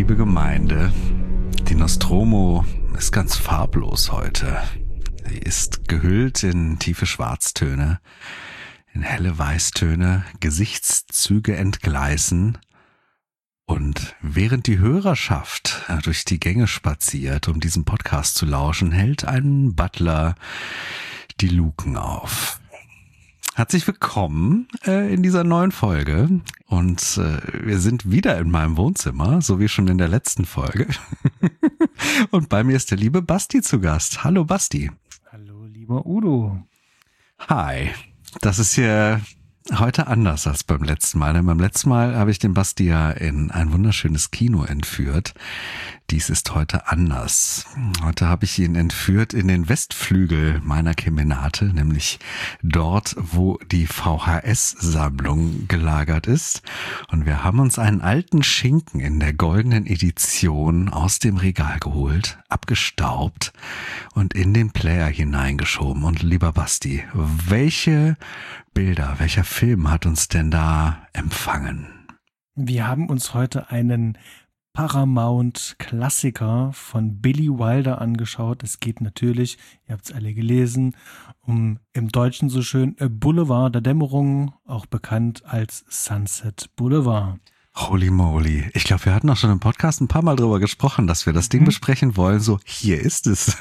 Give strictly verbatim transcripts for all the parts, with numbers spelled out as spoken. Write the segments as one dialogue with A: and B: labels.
A: Liebe Gemeinde, die Nostromo ist ganz farblos heute. Sie ist gehüllt in tiefe Schwarztöne, in helle Weißtöne, Gesichtszüge entgleisen. Und während die Hörerschaft durch die Gänge spaziert, um diesem Podcast zu lauschen, hält ein Butler die Luken auf. Herzlich willkommen äh, in dieser neuen Folge und äh, wir sind wieder in meinem Wohnzimmer, so wie schon in der letzten Folge. Und bei mir ist der liebe Basti zu Gast. Hallo Basti.
B: Hallo lieber Udo.
A: Hi. Das ist hier heute anders als beim letzten Mal. Denn beim letzten Mal habe ich den Basti ja in ein wunderschönes Kino entführt. Dies ist heute anders. Heute habe ich ihn entführt in den Westflügel meiner Kemenate, nämlich dort, wo die V H S-Sammlung gelagert ist. Und wir haben uns einen alten Schinken in der goldenen Edition aus dem Regal geholt, abgestaubt und in den Player hineingeschoben. Und lieber Basti, welche Bilder, welcher Film hat uns denn da empfangen?
B: Wir haben uns heute einen Paramount-Klassiker von Billy Wilder angeschaut. Es geht natürlich, ihr habt es alle gelesen, um im Deutschen so schön Boulevard der Dämmerung, auch bekannt als Sunset Boulevard.
A: Holy moly. Ich glaube, wir hatten auch schon im Podcast ein paar Mal drüber gesprochen, dass wir das Ding mhm. besprechen wollen. So, hier ist es.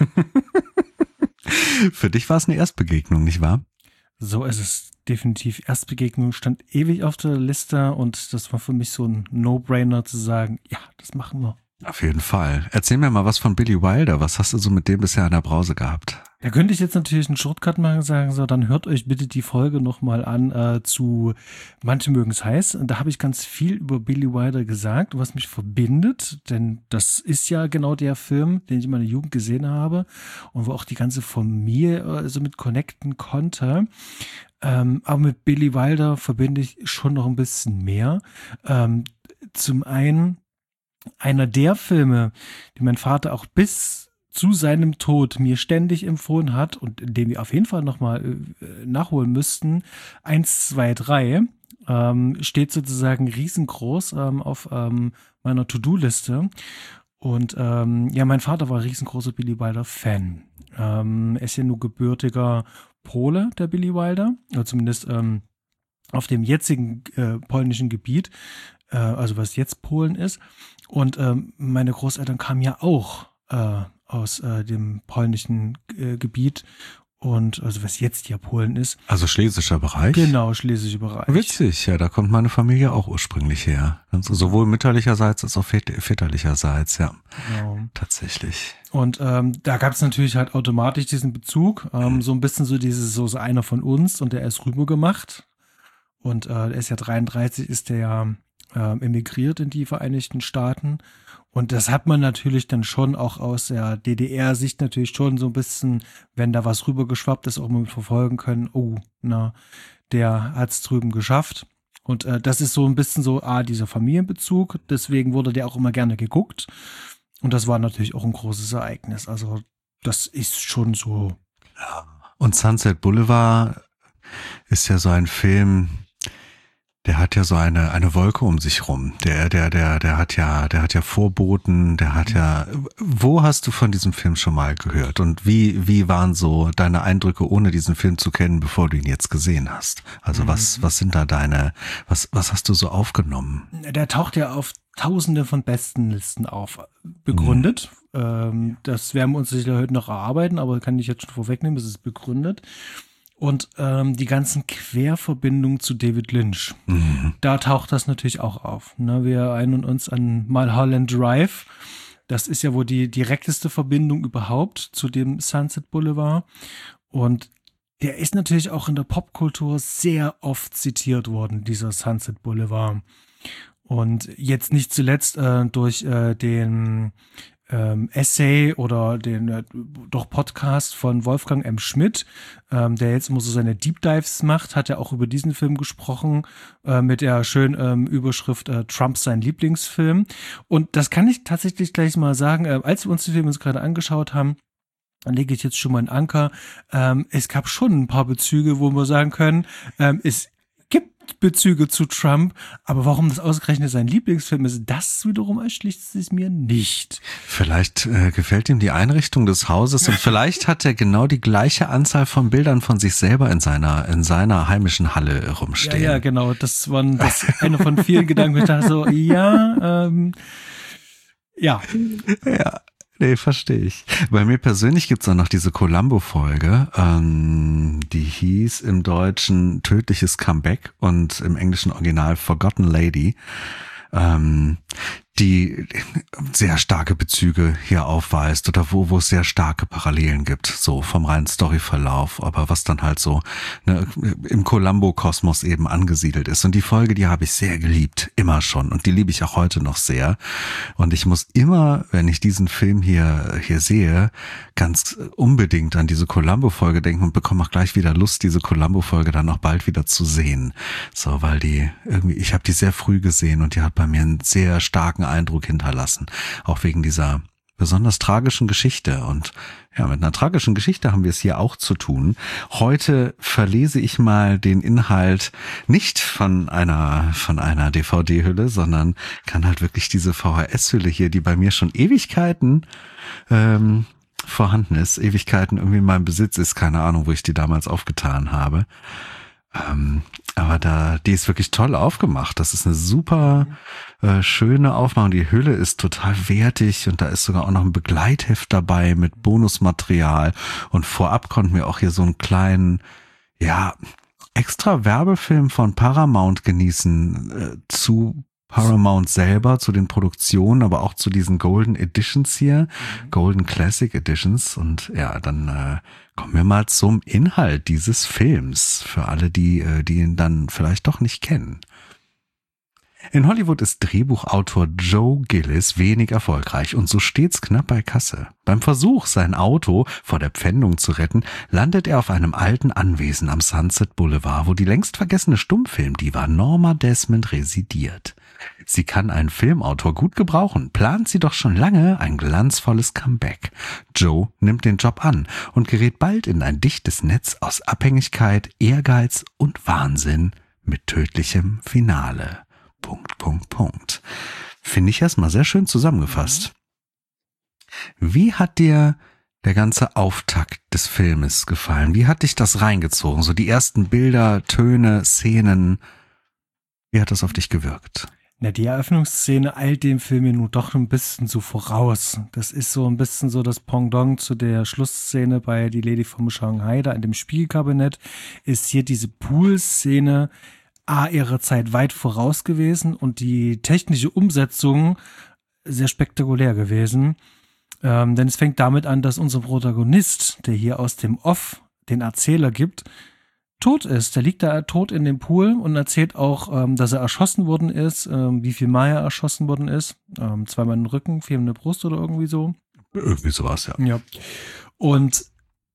A: Für dich war es eine Erstbegegnung, nicht wahr?
B: So ist es definitiv. Erstbegegnung stand ewig auf der Liste und das war für mich so ein No-Brainer zu sagen, ja, das machen wir.
A: Auf jeden Fall. Erzähl mir mal was von Billy Wilder. Was hast du so mit dem bisher an der Brause gehabt?
B: Da könnte ich jetzt natürlich einen Shortcut machen und sagen, so, dann hört euch bitte die Folge nochmal an äh, zu Manche mögen es heiß. Und da habe ich ganz viel über Billy Wilder gesagt, was mich verbindet, denn das ist ja genau der Film, den ich in meiner Jugend gesehen habe und wo auch die ganze Familie äh, so mit connecten konnte. Ähm, aber mit Billy Wilder verbinde ich schon noch ein bisschen mehr. Ähm, zum einen einer der Filme, die mein Vater auch bis zu seinem Tod mir ständig empfohlen hat und den wir auf jeden Fall nochmal äh, nachholen müssten, eins, zwei, drei, ähm, steht sozusagen riesengroß ähm, auf ähm, meiner To-Do-Liste. Und ähm, ja, mein Vater war ein riesengroßer Billy Wilder-Fan. Ähm, er ist ja nur gebürtiger Pole, der Billy Wilder, oder zumindest ähm, auf dem jetzigen äh, polnischen Gebiet, äh, also was jetzt Polen ist. Und ähm, meine Großeltern kamen ja auch äh, aus äh, dem polnischen äh, Gebiet und also was jetzt ja Polen ist.
A: Also schlesischer Bereich?
B: Genau, schlesischer Bereich.
A: Witzig, ja, da kommt meine Familie auch ursprünglich her. Also sowohl mütterlicherseits als auch väterlicherseits, ja.
B: Genau.
A: Tatsächlich.
B: Und ähm, da gab es natürlich halt automatisch diesen Bezug, ähm, so ein bisschen so dieses, so, so einer von uns und der ist rüber gemacht. Und äh, der ist ja dreiunddreißig, ist der ja äh, emigriert in die Vereinigten Staaten. Und das hat man natürlich dann schon auch aus der D D R-Sicht natürlich schon so ein bisschen, wenn da was rübergeschwappt ist, auch mal verfolgen können. Oh, na, der hat's drüben geschafft. Und äh, das ist so ein bisschen so, ah, dieser Familienbezug. Deswegen wurde der auch immer gerne geguckt. Und das war natürlich auch ein großes Ereignis. Also das ist schon so.
A: Ja. Und Sunset Boulevard ist ja so ein Film, der hat ja so eine eine Wolke um sich rum. Der der der der hat ja der hat ja Vorboten. Der hat ja. Wo hast du von diesem Film schon mal gehört? Und wie wie waren so deine Eindrücke, ohne diesen Film zu kennen, bevor du ihn jetzt gesehen hast? Also was was sind da deine was was hast du so aufgenommen?
B: Der taucht ja auf Tausende von Bestenlisten auf, begründet. Mhm. Ähm, das werden wir uns sicher heute noch erarbeiten, aber kann ich jetzt schon vorwegnehmen, es ist begründet. Und ähm, die ganzen Querverbindungen zu David Lynch, mhm. da taucht das natürlich auch auf. Ne? Wir erinnern uns an Mulholland Drive. Das ist ja wohl die direkteste Verbindung überhaupt zu dem Sunset Boulevard. Und der ist natürlich auch in der Popkultur sehr oft zitiert worden, dieser Sunset Boulevard. Und jetzt nicht zuletzt äh, durch äh, den ähm, Essay oder den äh, doch Podcast von Wolfgang M. Schmidt, ähm, der jetzt immer so seine Deep Dives macht, hat er auch über diesen Film gesprochen, äh, mit der schönen ähm, Überschrift äh, Trump sein Lieblingsfilm. Und das kann ich tatsächlich gleich mal sagen, äh, als wir uns den Film uns gerade angeschaut haben, dann lege ich jetzt schon mal einen Anker. Ähm, es gab schon ein paar Bezüge, wo wir sagen können, ähm, es gibt Bezüge zu Trump, aber warum das ausgerechnet sein Lieblingsfilm ist, das wiederum erschließt sich mir nicht.
A: Vielleicht äh, gefällt ihm die Einrichtung des Hauses und vielleicht hat er genau die gleiche Anzahl von Bildern von sich selber in seiner in seiner heimischen Halle rumstehen.
B: Ja, ja, genau, das war das einer von vielen Gedanken, ich dachte so, ja, ähm, ja.
A: Ja. Nee, verstehe ich. Bei mir persönlich gibt's auch noch diese Columbo-Folge, ähm, die hieß im Deutschen Tödliches Comeback und im englischen Original Forgotten Lady, ähm, die sehr starke Bezüge hier aufweist oder wo wo es sehr starke Parallelen gibt, so vom reinen Storyverlauf, aber was dann halt so ne, im Columbo-Kosmos eben angesiedelt ist. Und die Folge, die habe ich sehr geliebt, immer schon, und die liebe ich auch heute noch sehr. Und ich muss immer, wenn ich diesen Film hier hier sehe, ganz unbedingt an diese Columbo-Folge denken und bekomme auch gleich wieder Lust, diese Columbo-Folge dann auch bald wieder zu sehen. So, weil die irgendwie, ich habe die sehr früh gesehen und die hat bei mir einen sehr starken Eindruck hinterlassen, auch wegen dieser besonders tragischen Geschichte. Und ja, mit einer tragischen Geschichte haben wir es hier auch zu tun. Heute verlese ich mal den Inhalt nicht von einer von einer D V D-Hülle, sondern kann halt wirklich diese V H S-Hülle hier, die bei mir schon Ewigkeiten ähm, vorhanden ist, Ewigkeiten irgendwie in meinem Besitz ist, keine Ahnung, wo ich die damals aufgetan habe. Ähm, aber da, die ist wirklich toll aufgemacht. Das ist eine super äh, schöne Aufmachung. Die Hülle ist total wertig und da ist sogar auch noch ein Begleitheft dabei mit Bonusmaterial. Und vorab konnten wir auch hier so einen kleinen, ja, extra Werbefilm von Paramount genießen äh, zu Paramount selber, zu den Produktionen, aber auch zu diesen Golden Editions hier, mhm. Golden Classic Editions. Und ja, dann äh, kommen wir mal zum Inhalt dieses Films, für alle, die, äh, die ihn dann vielleicht doch nicht kennen. In Hollywood ist Drehbuchautor Joe Gillis wenig erfolgreich und so stets knapp bei Kasse. Beim Versuch, sein Auto vor der Pfändung zu retten, landet er auf einem alten Anwesen am Sunset Boulevard, wo die längst vergessene Stummfilmdiva Norma Desmond residiert. Sie kann einen Filmautor gut gebrauchen, plant sie doch schon lange ein glanzvolles Comeback. Joe nimmt den Job an und gerät bald in ein dichtes Netz aus Abhängigkeit, Ehrgeiz und Wahnsinn mit tödlichem Finale. Punkt, Punkt, Punkt. Finde ich erstmal sehr schön zusammengefasst. Wie hat dir der ganze Auftakt des Filmes gefallen? Wie hat dich das reingezogen? So die ersten Bilder, Töne, Szenen. Wie hat das auf dich gewirkt?
B: Na, die Eröffnungsszene eilt dem Film ja nun doch ein bisschen so voraus. Das ist so ein bisschen so das Pendant zu der Schlussszene bei Die Lady vom Shanghai, da in dem Spiegelkabinett ist hier diese Pool-Szene A, ihrer Zeit weit voraus gewesen und die technische Umsetzung sehr spektakulär gewesen. Ähm, denn es fängt damit an, dass unser Protagonist, der hier aus dem Off den Erzähler gibt, tot ist. Der liegt da tot in dem Pool und erzählt auch, ähm, dass er erschossen worden ist, ähm, wie viel Mal er erschossen worden ist. Ähm, zweimal in den Rücken, viermal in der Brust oder irgendwie so.
A: Irgendwie sowas, ja.
B: Ja. Und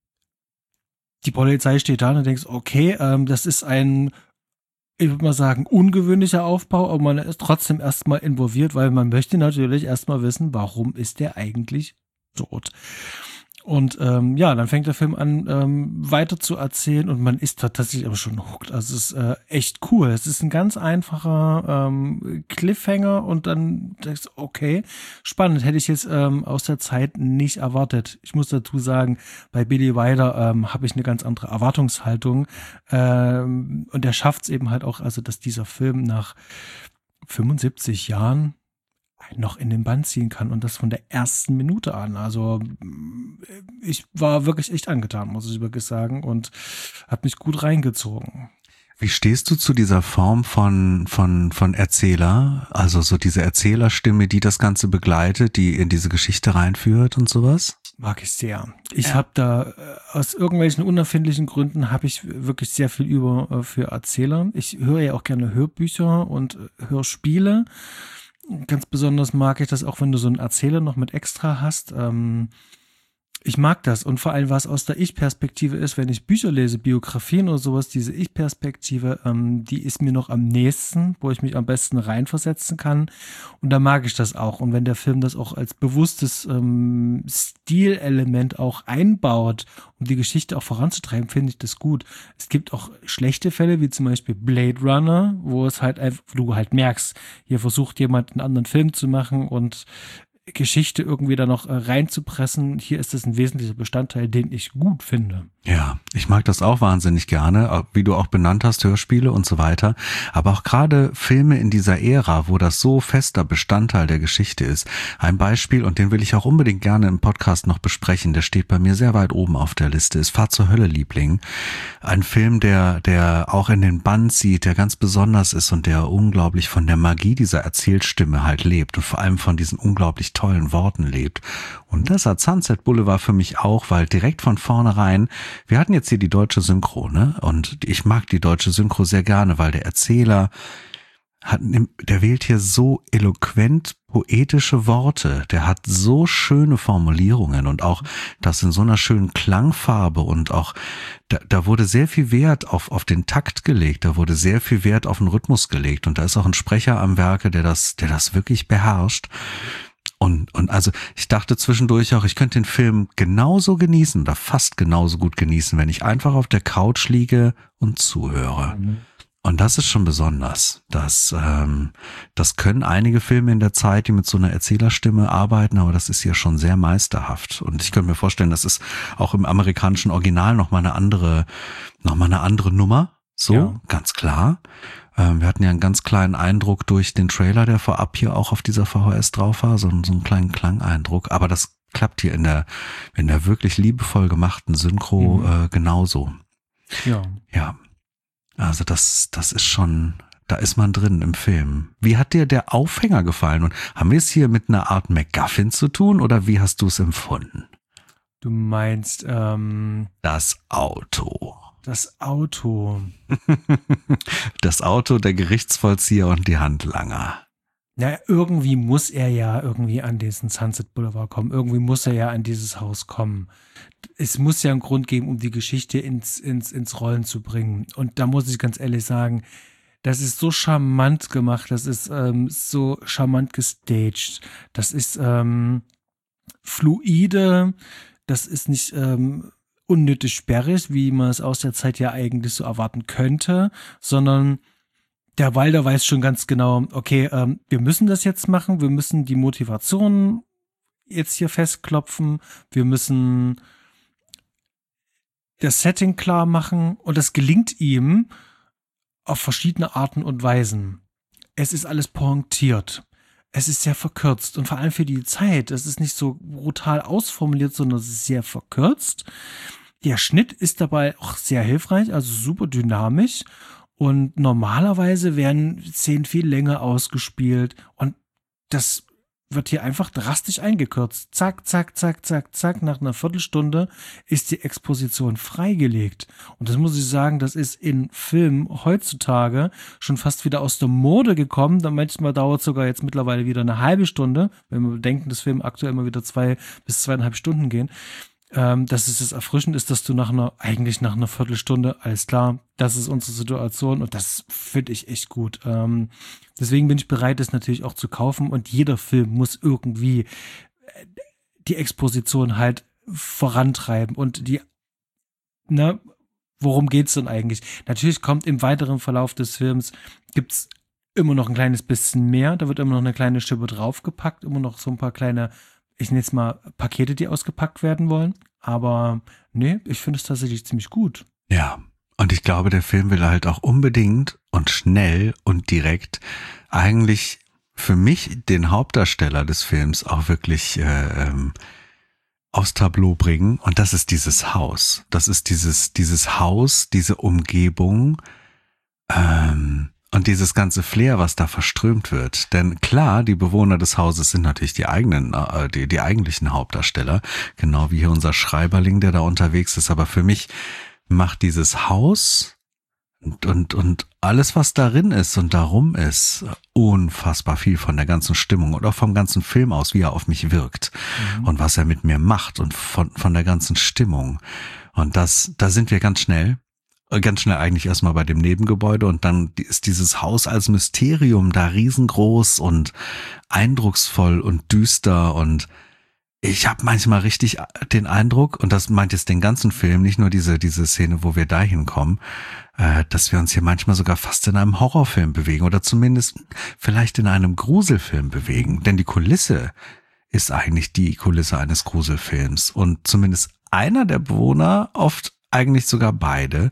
B: die Polizei steht da und denkt, okay, ähm, das ist ein, ich würde mal sagen, ungewöhnlicher Aufbau, aber man ist trotzdem erstmal involviert, weil man möchte natürlich erstmal wissen, warum ist der eigentlich tot? Und ähm, ja, dann fängt der Film an, ähm, weiter zu erzählen und man ist tatsächlich aber schon hooked. Also es ist äh, echt cool. Es ist ein ganz einfacher ähm, Cliffhanger und dann denkst du, okay, spannend, hätte ich jetzt ähm, aus der Zeit nicht erwartet. Ich muss dazu sagen, bei Billy Wilder ähm, habe ich eine ganz andere Erwartungshaltung ähm, und er schafft es eben halt auch, also dass dieser Film nach fünfundsiebzig Jahren noch in den Bann ziehen kann und das von der ersten Minute an. Also ich war wirklich echt angetan, muss ich wirklich sagen, und hat mich gut reingezogen.
A: Wie stehst du zu dieser Form von von von Erzähler, also so diese Erzählerstimme, die das Ganze begleitet, die in diese Geschichte reinführt und sowas?
B: Mag ich sehr. Ich
A: Ja.
B: habe da aus irgendwelchen unerfindlichen Gründen habe ich wirklich sehr viel über für Erzähler. Ich höre ja auch gerne Hörbücher und Hörspiele. Ganz besonders mag ich das auch, wenn du so einen Erzähler noch mit extra hast. Ähm, Ich mag das und vor allem, was aus der Ich-Perspektive ist, wenn ich Bücher lese, Biografien oder sowas, diese Ich-Perspektive, ähm, die ist mir noch am nächsten, wo ich mich am besten reinversetzen kann und da mag ich das auch. Und wenn der Film das auch als bewusstes ähm, Stilelement auch einbaut, um die Geschichte auch voranzutreiben, finde ich das gut. Es gibt auch schlechte Fälle, wie zum Beispiel Blade Runner, wo es halt einfach, wo du halt merkst, hier versucht jemand einen anderen Film zu machen und Geschichte irgendwie da noch äh, reinzupressen. Hier ist es ein wesentlicher Bestandteil, den ich gut finde.
A: Ja, ich mag das auch wahnsinnig gerne, wie du auch benannt hast, Hörspiele und so weiter. Aber auch gerade Filme in dieser Ära, wo das so fester Bestandteil der Geschichte ist. Ein Beispiel, und den will ich auch unbedingt gerne im Podcast noch besprechen, der steht bei mir sehr weit oben auf der Liste, ist Fahr zur Hölle, Liebling. Ein Film, der, der auch in den Bann zieht, der ganz besonders ist und der unglaublich von der Magie dieser Erzählstimme halt lebt und vor allem von diesen unglaublich tollen Worten lebt. Und das hat Sunset Boulevard für mich auch, weil direkt von vornherein, wir hatten jetzt hier die deutsche Synchro, ne? Und ich mag die deutsche Synchro sehr gerne, weil der Erzähler hat, der wählt hier so eloquent poetische Worte, der hat so schöne Formulierungen und auch das in so einer schönen Klangfarbe und auch, da, da wurde sehr viel Wert auf, auf den Takt gelegt, da wurde sehr viel Wert auf den Rhythmus gelegt und da ist auch ein Sprecher am Werke, der das, der das wirklich beherrscht. Und, und also ich dachte zwischendurch auch, ich könnte den Film genauso genießen oder fast genauso gut genießen, wenn ich einfach auf der Couch liege und zuhöre. Mhm. Und das ist schon besonders. Das, ähm, das können einige Filme in der Zeit, die mit so einer Erzählerstimme arbeiten, aber das ist ja schon sehr meisterhaft. Und ich könnte mir vorstellen, das ist auch im amerikanischen Original nochmal eine andere, nochmal eine andere Nummer. So, ja. Ganz klar. Wir hatten ja einen ganz kleinen Eindruck durch den Trailer, der vorab hier auch auf dieser V H S drauf war, so, so einen kleinen Klangeindruck. Aber das klappt hier in der, in der wirklich liebevoll gemachten Synchro mhm. äh, genauso.
B: Ja.
A: Ja. Also das, das ist schon, da ist man drin im Film. Wie hat dir der Aufhänger gefallen? Und haben wir es hier mit einer Art MacGuffin zu tun oder wie hast du es empfunden?
B: Du meinst, ähm,
A: das Auto.
B: Das Auto.
A: Das Auto, der Gerichtsvollzieher und die Handlanger.
B: Ja, irgendwie muss er ja irgendwie an diesen Sunset Boulevard kommen. Irgendwie muss er ja an dieses Haus kommen. Es muss ja einen Grund geben, um die Geschichte ins, ins, ins Rollen zu bringen. Und da muss ich ganz ehrlich sagen, das ist so charmant gemacht, das ist ähm, so charmant gestaged, das ist ähm, fluide, das ist nicht ähm, unnötig sperrig, wie man es aus der Zeit ja eigentlich so erwarten könnte, sondern der Wilder weiß schon ganz genau, okay, ähm, wir müssen das jetzt machen, wir müssen die Motivation jetzt hier festklopfen, wir müssen das Setting klar machen und das gelingt ihm auf verschiedene Arten und Weisen. Es ist alles pointiert. Es ist sehr verkürzt und vor allem für die Zeit. Es ist nicht so brutal ausformuliert, sondern es ist sehr verkürzt. Der Schnitt ist dabei auch sehr hilfreich, also super dynamisch. Und normalerweise werden Szenen viel länger ausgespielt und das wird hier einfach drastisch eingekürzt. Zack, zack, zack, zack, zack. Nach einer Viertelstunde ist die Exposition freigelegt. Und das muss ich sagen, das ist in Filmen heutzutage schon fast wieder aus der Mode gekommen. Da manchmal dauert es sogar jetzt mittlerweile wieder eine halbe Stunde, wenn wir bedenken, dass Filme aktuell immer wieder zwei bis zweieinhalb Stunden gehen. Ähm, dass es das erfrischend ist, dass du nach einer, eigentlich nach einer Viertelstunde, alles klar, das ist unsere Situation und das finde ich echt gut. Ähm, deswegen bin ich bereit, das natürlich auch zu kaufen und jeder Film muss irgendwie die Exposition halt vorantreiben und die, ne, worum geht's denn eigentlich? Natürlich kommt im weiteren Verlauf des Films, gibt's immer noch ein kleines bisschen mehr, da wird immer noch eine kleine Schippe draufgepackt, immer noch so ein paar kleine, ich nenne es mal Pakete, die ausgepackt werden wollen. Aber nee, ich finde es tatsächlich ziemlich gut.
A: Ja, und ich glaube, der Film will halt auch unbedingt und schnell und direkt eigentlich für mich den Hauptdarsteller des Films auch wirklich äh, ähm, aufs Tableau bringen. Und das ist dieses Haus. Das ist dieses, dieses Haus, diese Umgebung, ähm, und dieses ganze Flair, was da verströmt wird. Denn klar, die Bewohner des Hauses sind natürlich die eigenen, äh, die, die eigentlichen Hauptdarsteller. Genau wie hier unser Schreiberling, der da unterwegs ist. Aber für mich macht dieses Haus Und, und, und alles, was darin ist und darum ist, unfassbar viel von der ganzen Stimmung und auch vom ganzen Film aus, wie er auf mich wirkt
B: Mhm.
A: und was er mit mir macht und von, von der ganzen Stimmung. Und das, da sind wir ganz schnell, ganz schnell eigentlich erstmal bei dem Nebengebäude und dann ist dieses Haus als Mysterium da riesengroß und eindrucksvoll und düster und ich habe manchmal richtig den Eindruck, und das meint jetzt den ganzen Film, nicht nur diese diese Szene, wo wir da hinkommen, äh, dass wir uns hier manchmal sogar fast in einem Horrorfilm bewegen oder zumindest vielleicht in einem Gruselfilm bewegen. Denn die Kulisse ist eigentlich die Kulisse eines Gruselfilms. Und zumindest einer der Bewohner, oft eigentlich sogar beide,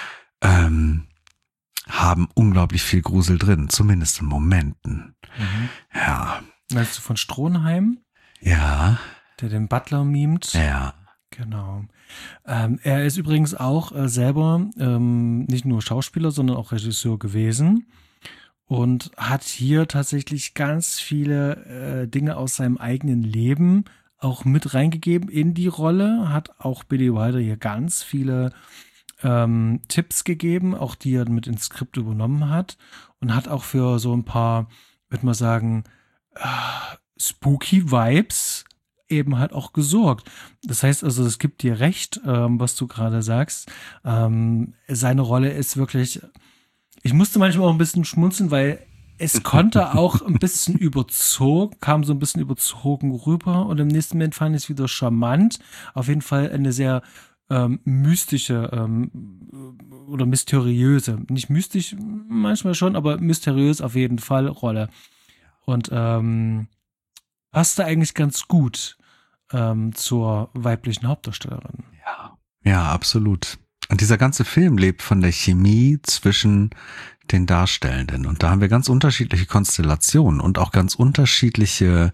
A: ähm, haben unglaublich viel Grusel drin, zumindest in Momenten.
B: Mhm.
A: Ja.
B: Meinst du von Stroheim?
A: Ja.
B: Der den Butler mimt.
A: Ja.
B: Genau. Ähm, er ist übrigens auch äh, selber ähm, nicht nur Schauspieler, sondern auch Regisseur gewesen und hat hier tatsächlich ganz viele äh, Dinge aus seinem eigenen Leben auch mit reingegeben in die Rolle, hat auch Billy Wilder hier ganz viele ähm, Tipps gegeben, auch die er mit ins Skript übernommen hat und hat auch für so ein paar, würde man sagen, äh, spooky Vibes eben halt auch gesorgt. Das heißt also, es gibt dir recht, ähm, was du gerade sagst. Ähm, seine Rolle ist wirklich, ich musste manchmal auch ein bisschen schmunzeln, weil es konnte auch ein bisschen überzogen, kam so ein bisschen überzogen rüber und im nächsten Moment fand ich es wieder charmant. Auf jeden Fall eine sehr ähm, mystische ähm, oder mysteriöse, nicht mystisch, manchmal schon, aber mysteriös auf jeden Fall Rolle. Und ähm, passte eigentlich ganz gut ähm, zur weiblichen Hauptdarstellerin.
A: Ja, ja, absolut. Und dieser ganze Film lebt von der Chemie zwischen den Darstellenden. Und da haben wir ganz unterschiedliche Konstellationen und auch ganz unterschiedliche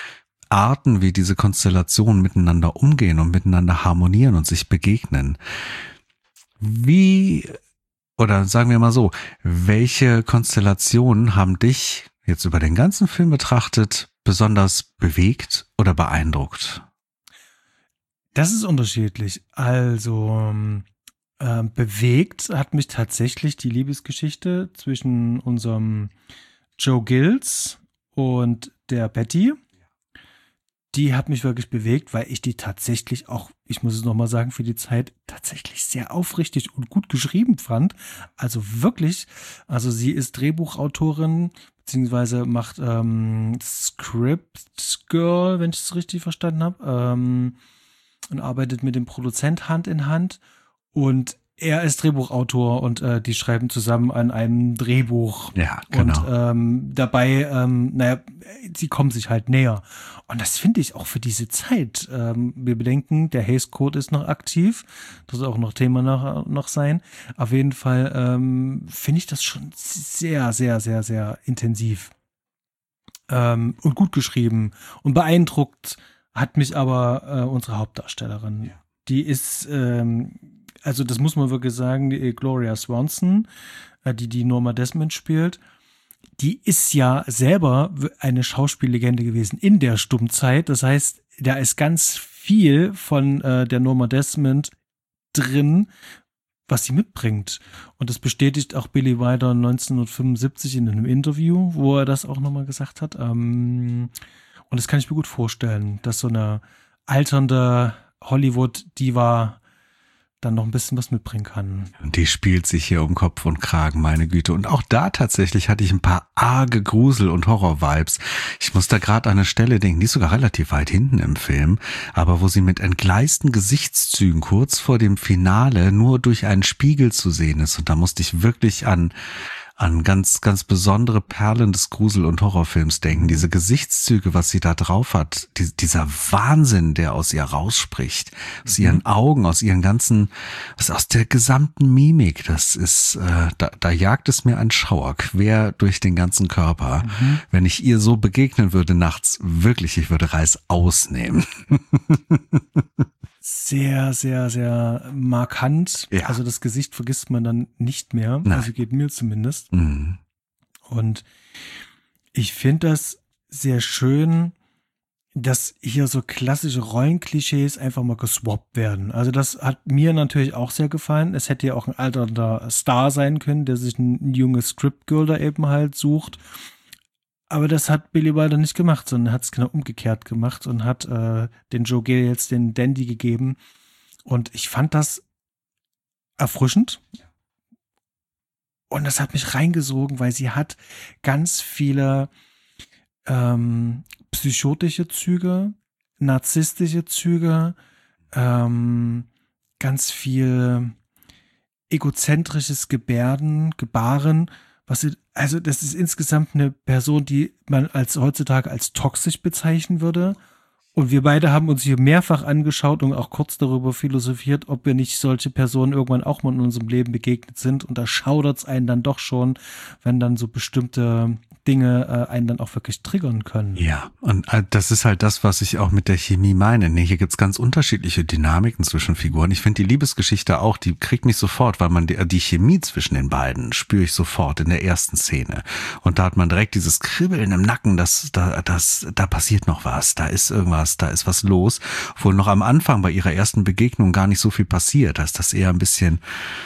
A: Arten, wie diese Konstellationen miteinander umgehen und miteinander harmonieren und sich begegnen. Wie, oder sagen wir mal so, welche Konstellationen haben dich jetzt über den ganzen Film betrachtet besonders bewegt oder beeindruckt?
B: Das ist unterschiedlich. Also äh, bewegt hat mich tatsächlich die Liebesgeschichte zwischen unserem Joe Gills und der Betty. Die hat mich wirklich bewegt, weil ich die tatsächlich auch, ich muss es nochmal sagen, für die Zeit tatsächlich sehr aufrichtig und gut geschrieben fand. Also wirklich, also sie ist Drehbuchautorin, beziehungsweise macht ähm, Script Girl, wenn ich es richtig verstanden habe, ähm, und arbeitet mit dem Produzent Hand in Hand. Und er ist Drehbuchautor und äh, die schreiben zusammen an einem Drehbuch.
A: Ja, genau.
B: Und ähm, dabei, ähm, naja, sie kommen sich halt näher. Und das finde ich auch für diese Zeit. Ähm, wir bedenken, der Hays Code ist noch aktiv. Das soll auch noch Thema noch, noch sein. Auf jeden Fall ähm, finde ich das schon sehr, sehr, sehr, sehr intensiv. Ähm, und gut geschrieben. Und beeindruckt hat mich aber äh, unsere Hauptdarstellerin. Ja. Die ist ähm, also das muss man wirklich sagen, die Gloria Swanson, die die Norma Desmond spielt, die ist ja selber eine Schauspiellegende gewesen in der Stummzeit. Das heißt, da ist ganz viel von äh, der Norma Desmond drin, was sie mitbringt. Und das bestätigt auch Billy Wilder neunzehnhundertfünfundsiebzig in einem Interview, wo er das auch nochmal gesagt hat. Ähm, und das kann ich mir gut vorstellen, dass so eine alternde Hollywood-Diva dann noch ein bisschen was mitbringen kann.
A: Und die spielt sich hier um Kopf und Kragen, meine Güte. Und auch da tatsächlich hatte ich ein paar arge Grusel- und Horror-Vibes. Ich muss da gerade an eine Stelle denken, die ist sogar relativ weit hinten im Film, aber wo sie mit entgleisten Gesichtszügen kurz vor dem Finale nur durch einen Spiegel zu sehen ist. Und da musste ich wirklich an an ganz, ganz besondere Perlen des Grusel- und Horrorfilms denken. Diese Gesichtszüge, was sie da drauf hat, die, dieser Wahnsinn, der aus ihr rausspricht, aus mhm. ihren Augen, aus ihren ganzen, was aus der gesamten Mimik, das ist, äh, da, da jagt es mir ein Schauer quer durch den ganzen Körper. Mhm. Wenn ich ihr so begegnen würde nachts, wirklich, ich würde Reiß ausnehmen.
B: Sehr, sehr, sehr markant. Ja. Also das Gesicht vergisst man dann nicht mehr. Nein. Also geht mir zumindest. Mhm. Und ich finde das sehr schön, dass hier so klassische Rollenklischees einfach mal geswappt werden. Also das hat mir natürlich auch sehr gefallen. Es hätte ja auch ein alternder Star sein können, der sich ein, ein junges Script-Girl da eben halt sucht. Aber das hat Billy Wilder nicht gemacht, sondern hat es genau umgekehrt gemacht und hat äh, den Joe Gale jetzt den Dandy gegeben. Und ich fand das erfrischend. Und das hat mich reingesogen, weil sie hat ganz viele ähm, psychotische Züge, narzisstische Züge, ähm, ganz viel egozentrisches Gebärden, Gebaren. Was sie, also das ist insgesamt eine Person, die man als heutzutage als toxisch bezeichnen würde. Und wir beide haben uns hier mehrfach angeschaut und auch kurz darüber philosophiert, ob wir nicht solche Personen irgendwann auch mal in unserem Leben begegnet sind. Und da schaudert's einen dann doch schon, wenn dann so bestimmte Dinge äh, einen dann auch wirklich triggern können.
A: Ja, und äh, das ist halt das, was ich auch mit der Chemie meine. Nee, hier gibt's ganz unterschiedliche Dynamiken zwischen Figuren. Ich finde die Liebesgeschichte auch, die kriegt mich sofort, weil man die, die Chemie zwischen den beiden spüre ich sofort in der ersten Szene. Und da hat man direkt dieses Kribbeln im Nacken, das, da, das, da passiert noch was, da ist irgendwas, da ist was los. Obwohl noch am Anfang bei ihrer ersten Begegnung gar nicht so viel passiert. Da ist das eher ein bisschen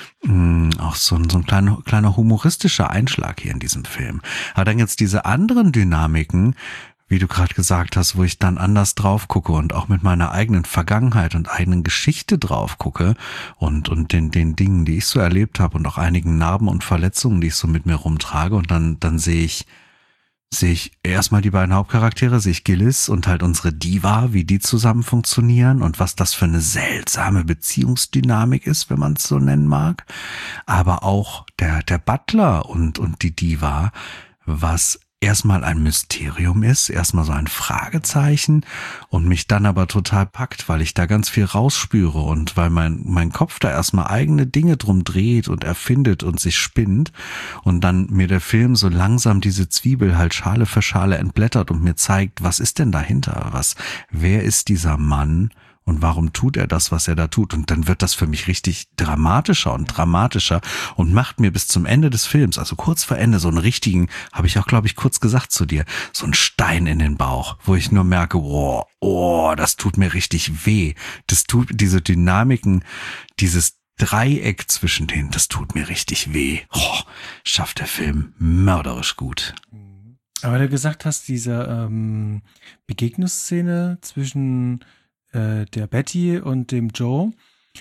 A: auch so ein, so ein kleiner, kleiner humoristischer Einschlag hier in diesem Film. Aber dann jetzt diese anderen Dynamiken, wie du gerade gesagt hast, wo ich dann anders drauf gucke und auch mit meiner eigenen Vergangenheit und eigenen Geschichte drauf gucke und, und den, den Dingen, die ich so erlebt habe und auch einigen Narben und Verletzungen, die ich so mit mir rumtrage, und dann, dann sehe ich, sehe ich erstmal die beiden Hauptcharaktere, sehe ich Gillis und halt unsere Diva, wie die zusammen funktionieren und was das für eine seltsame Beziehungsdynamik ist, wenn man es so nennen mag. Aber auch der, der Butler und, und die Diva, was erstmal ein Mysterium ist, erstmal so ein Fragezeichen und mich dann aber total packt, weil ich da ganz viel rausspüre und weil mein, mein Kopf da erstmal eigene Dinge drum dreht und erfindet und sich spinnt und dann mir der Film so langsam diese Zwiebel halt Schale für Schale entblättert und mir zeigt, was ist denn dahinter, was, wer ist dieser Mann? Und warum tut er das, was er da tut? Und dann wird das für mich richtig dramatischer und dramatischer und macht mir bis zum Ende des Films, also kurz vor Ende, so einen richtigen, habe ich auch, glaube ich, kurz gesagt zu dir, so einen Stein in den Bauch, wo ich nur merke, oh, oh, das tut mir richtig weh. Das tut, diese Dynamiken, dieses Dreieck zwischen denen, das tut mir richtig weh. Oh, schafft der Film mörderisch gut.
B: Aber du gesagt hast, diese ähm, Begegnungsszene zwischen der Betty und dem Joe.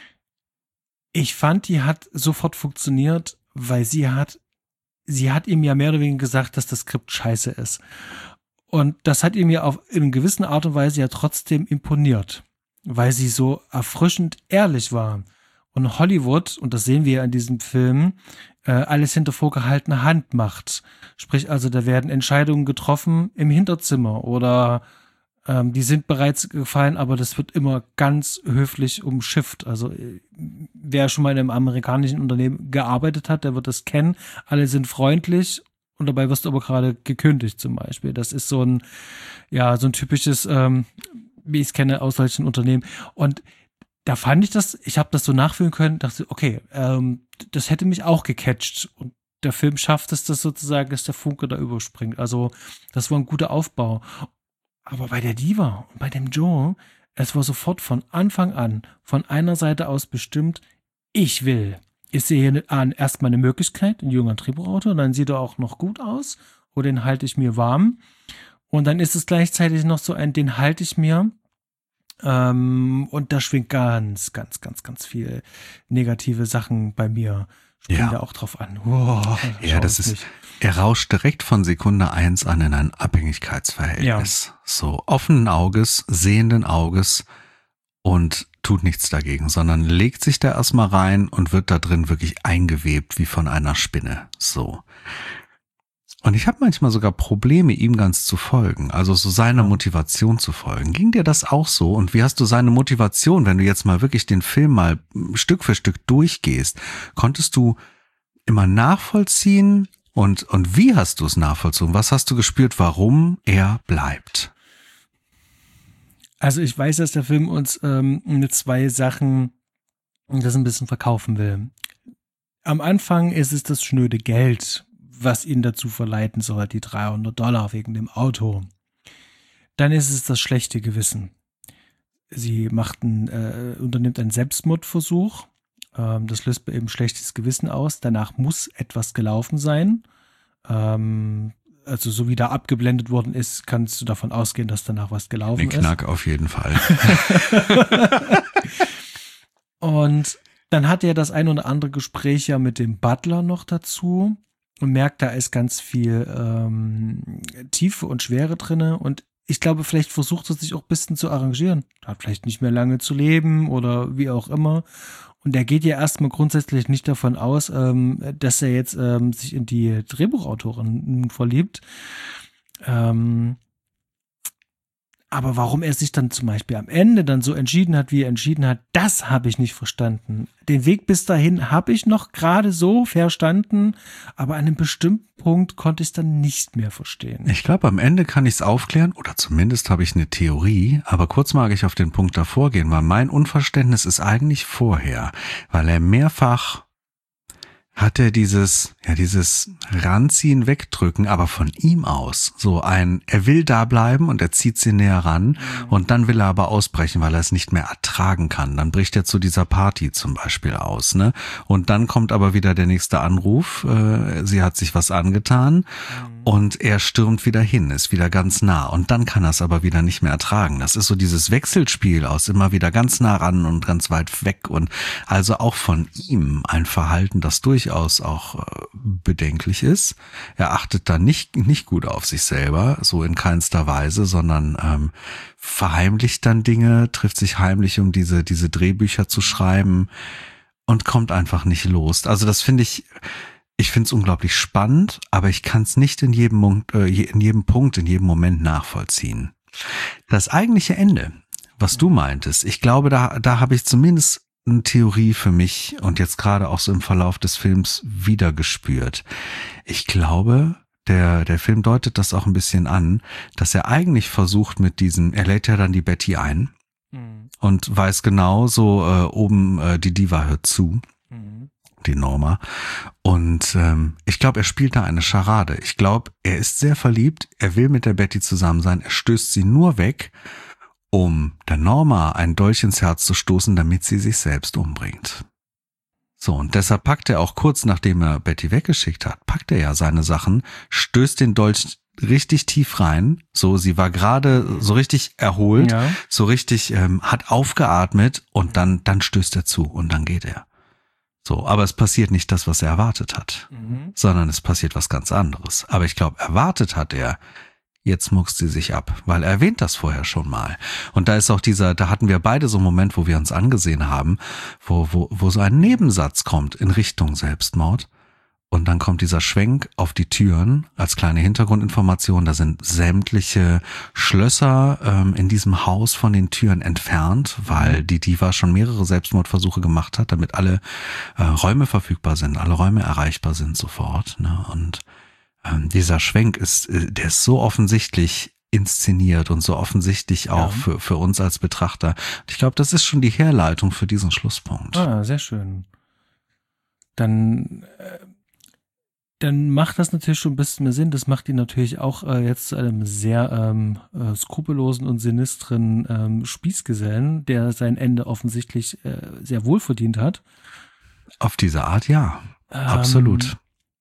B: Ich fand, die hat sofort funktioniert, weil sie hat, sie hat ihm ja mehr oder weniger gesagt, dass das Skript scheiße ist. Und das hat ihm ja auf in einer gewissen Art und Weise ja trotzdem imponiert, weil sie so erfrischend ehrlich war. Und Hollywood, und das sehen wir ja in diesem Film, äh, alles hinter vorgehaltener Hand macht. Sprich also, da werden Entscheidungen getroffen im Hinterzimmer oder Ähm, die sind bereits gefallen, aber das wird immer ganz höflich umschifft. Also wer schon mal in einem amerikanischen Unternehmen gearbeitet hat, der wird das kennen. Alle sind freundlich und dabei wirst du aber gerade gekündigt zum Beispiel. Das ist so ein, ja, so ein typisches, ähm, wie ich es kenne aus solchen Unternehmen. Und da fand ich das, ich habe das so nachfühlen können, dachte, okay, ähm, das hätte mich auch gecatcht. Und der Film schafft es, das sozusagen, dass der Funke da überspringt. Also das war ein guter Aufbau. Aber bei der Diva und bei dem Joe, es war sofort von Anfang an von einer Seite aus bestimmt, ich will. Ich sehe hier an erstmal eine Möglichkeit, ein junger Triebauto, und dann sieht er auch noch gut aus, oder den halte ich mir warm. Und dann ist es gleichzeitig noch so ein, den halte ich mir. Ähm, und da schwingt ganz, ganz, ganz, ganz viel negative Sachen bei mir. Springt ja. da auch drauf an. Wow,
A: ja, das ist, mich. Er rauscht direkt von Sekunde eins an in ein Abhängigkeitsverhältnis. Ja. So offenen Auges, sehenden Auges und tut nichts dagegen, sondern legt sich da erstmal rein und wird da drin wirklich eingewebt wie von einer Spinne. So. Und ich habe manchmal sogar Probleme, ihm ganz zu folgen, also so seiner Motivation zu folgen. Ging dir das auch so? Und wie hast du seine Motivation, wenn du jetzt mal wirklich den Film mal Stück für Stück durchgehst, konntest du immer nachvollziehen und, und wie hast du es nachvollzogen? Was hast du gespürt, warum er bleibt?
B: Also ich weiß, dass der Film uns ähm, mit zwei Sachen das ein bisschen verkaufen will. Am Anfang ist es das schnöde Geld, was ihn dazu verleiten soll, die dreihundert Dollar wegen dem Auto. Dann ist es das schlechte Gewissen. Sie macht einen, äh, unternimmt einen Selbstmordversuch. Ähm, das löst bei eben schlechtes Gewissen aus. Danach muss etwas gelaufen sein. Ähm, also so wie da abgeblendet worden ist, kannst du davon ausgehen, dass danach was gelaufen ist.
A: Knack auf jeden Fall.
B: Und dann hat er das ein oder andere Gespräch ja mit dem Butler noch dazu und merkt, da ist ganz viel ähm, Tiefe und Schwere drinne. Und ich glaube, vielleicht versucht er sich auch ein bisschen zu arrangieren. Hat vielleicht nicht mehr lange zu leben oder wie auch immer. Und er geht ja erstmal grundsätzlich nicht davon aus, ähm, dass er jetzt ähm, sich in die Drehbuchautorin nun verliebt. Ähm, aber warum er sich dann zum Beispiel am Ende dann so entschieden hat, wie er entschieden hat, das habe ich nicht verstanden. Den Weg bis dahin habe ich noch gerade so verstanden, aber an einem bestimmten Punkt konnte ich es dann nicht mehr verstehen.
A: Ich glaube, am Ende kann ich es aufklären, oder zumindest habe ich eine Theorie, aber kurz mag ich auf den Punkt davor gehen, weil mein Unverständnis ist eigentlich vorher, weil er mehrfach hat er dieses, ja, dieses Ranziehen, Wegdrücken, aber von ihm aus. So ein, er will da bleiben und er zieht sie näher ran mhm. und dann will er aber ausbrechen, weil er es nicht mehr ertragen kann. Dann bricht er zu dieser Party zum Beispiel aus, ne? Und dann kommt aber wieder der nächste Anruf, äh, sie hat sich was angetan mhm. und er stürmt wieder hin, ist wieder ganz nah und dann kann er es aber wieder nicht mehr ertragen. Das ist so dieses Wechselspiel aus immer wieder ganz nah ran und ganz weit weg und also auch von ihm ein Verhalten, das durch durchaus auch äh, bedenklich ist. Er achtet da nicht nicht gut auf sich selber, so in keinster Weise, sondern ähm, verheimlicht dann Dinge, trifft sich heimlich, um diese diese Drehbücher zu schreiben und kommt einfach nicht los. Also das finde ich, ich finde es unglaublich spannend, aber ich kann es nicht in jedem äh, in jedem Punkt, in jedem Moment nachvollziehen. Das eigentliche Ende, was du meintest, ich glaube, da da habe ich zumindest eine Theorie für mich und jetzt gerade auch so im Verlauf des Films wieder gespürt. Ich glaube, der der Film deutet das auch ein bisschen an, dass er eigentlich versucht mit diesem, er lädt ja dann die Betty ein mhm. und weiß genau so äh, oben äh, die Diva hört zu, mhm. die Norma. Und ähm, ich glaube, er spielt da eine Scharade. Ich glaube, er ist sehr verliebt, er will mit der Betty zusammen sein, er stößt sie nur weg, um der Norma ein Dolch ins Herz zu stoßen, damit sie sich selbst umbringt. So, und deshalb packt er auch kurz, nachdem er Betty weggeschickt hat, packt er ja seine Sachen, stößt den Dolch richtig tief rein, so, sie war gerade so richtig erholt, ja. so richtig, ähm, hat aufgeatmet und dann, dann stößt er zu und dann geht er. So, aber es passiert nicht das, was er erwartet hat, mhm. sondern es passiert was ganz anderes. Aber ich glaube, erwartet hat er, jetzt muckst sie sich ab, weil er erwähnt das vorher schon mal. Und da ist auch dieser, da hatten wir beide so einen Moment, wo wir uns angesehen haben, wo, wo, wo so ein Nebensatz kommt in Richtung Selbstmord. Und dann kommt dieser Schwenk auf die Türen als kleine Hintergrundinformation. Da sind sämtliche Schlösser ähm, in diesem Haus von den Türen entfernt, weil die Diva schon mehrere Selbstmordversuche gemacht hat, damit alle äh, Räume verfügbar sind, alle Räume erreichbar sind sofort. Ne? Und Ähm, dieser Schwenk ist, der ist so offensichtlich inszeniert und so offensichtlich auch ja. für, für uns als Betrachter. Ich glaube, das ist schon die Herleitung für diesen Schlusspunkt.
B: Ah, sehr schön. Dann, äh, dann macht das natürlich schon ein bisschen mehr Sinn. Das macht ihn natürlich auch äh, jetzt zu einem sehr ähm, äh, skrupellosen und sinistren ähm, Spießgesellen, der sein Ende offensichtlich äh, sehr wohl verdient hat.
A: Auf diese Art, ja. Ähm, Absolut.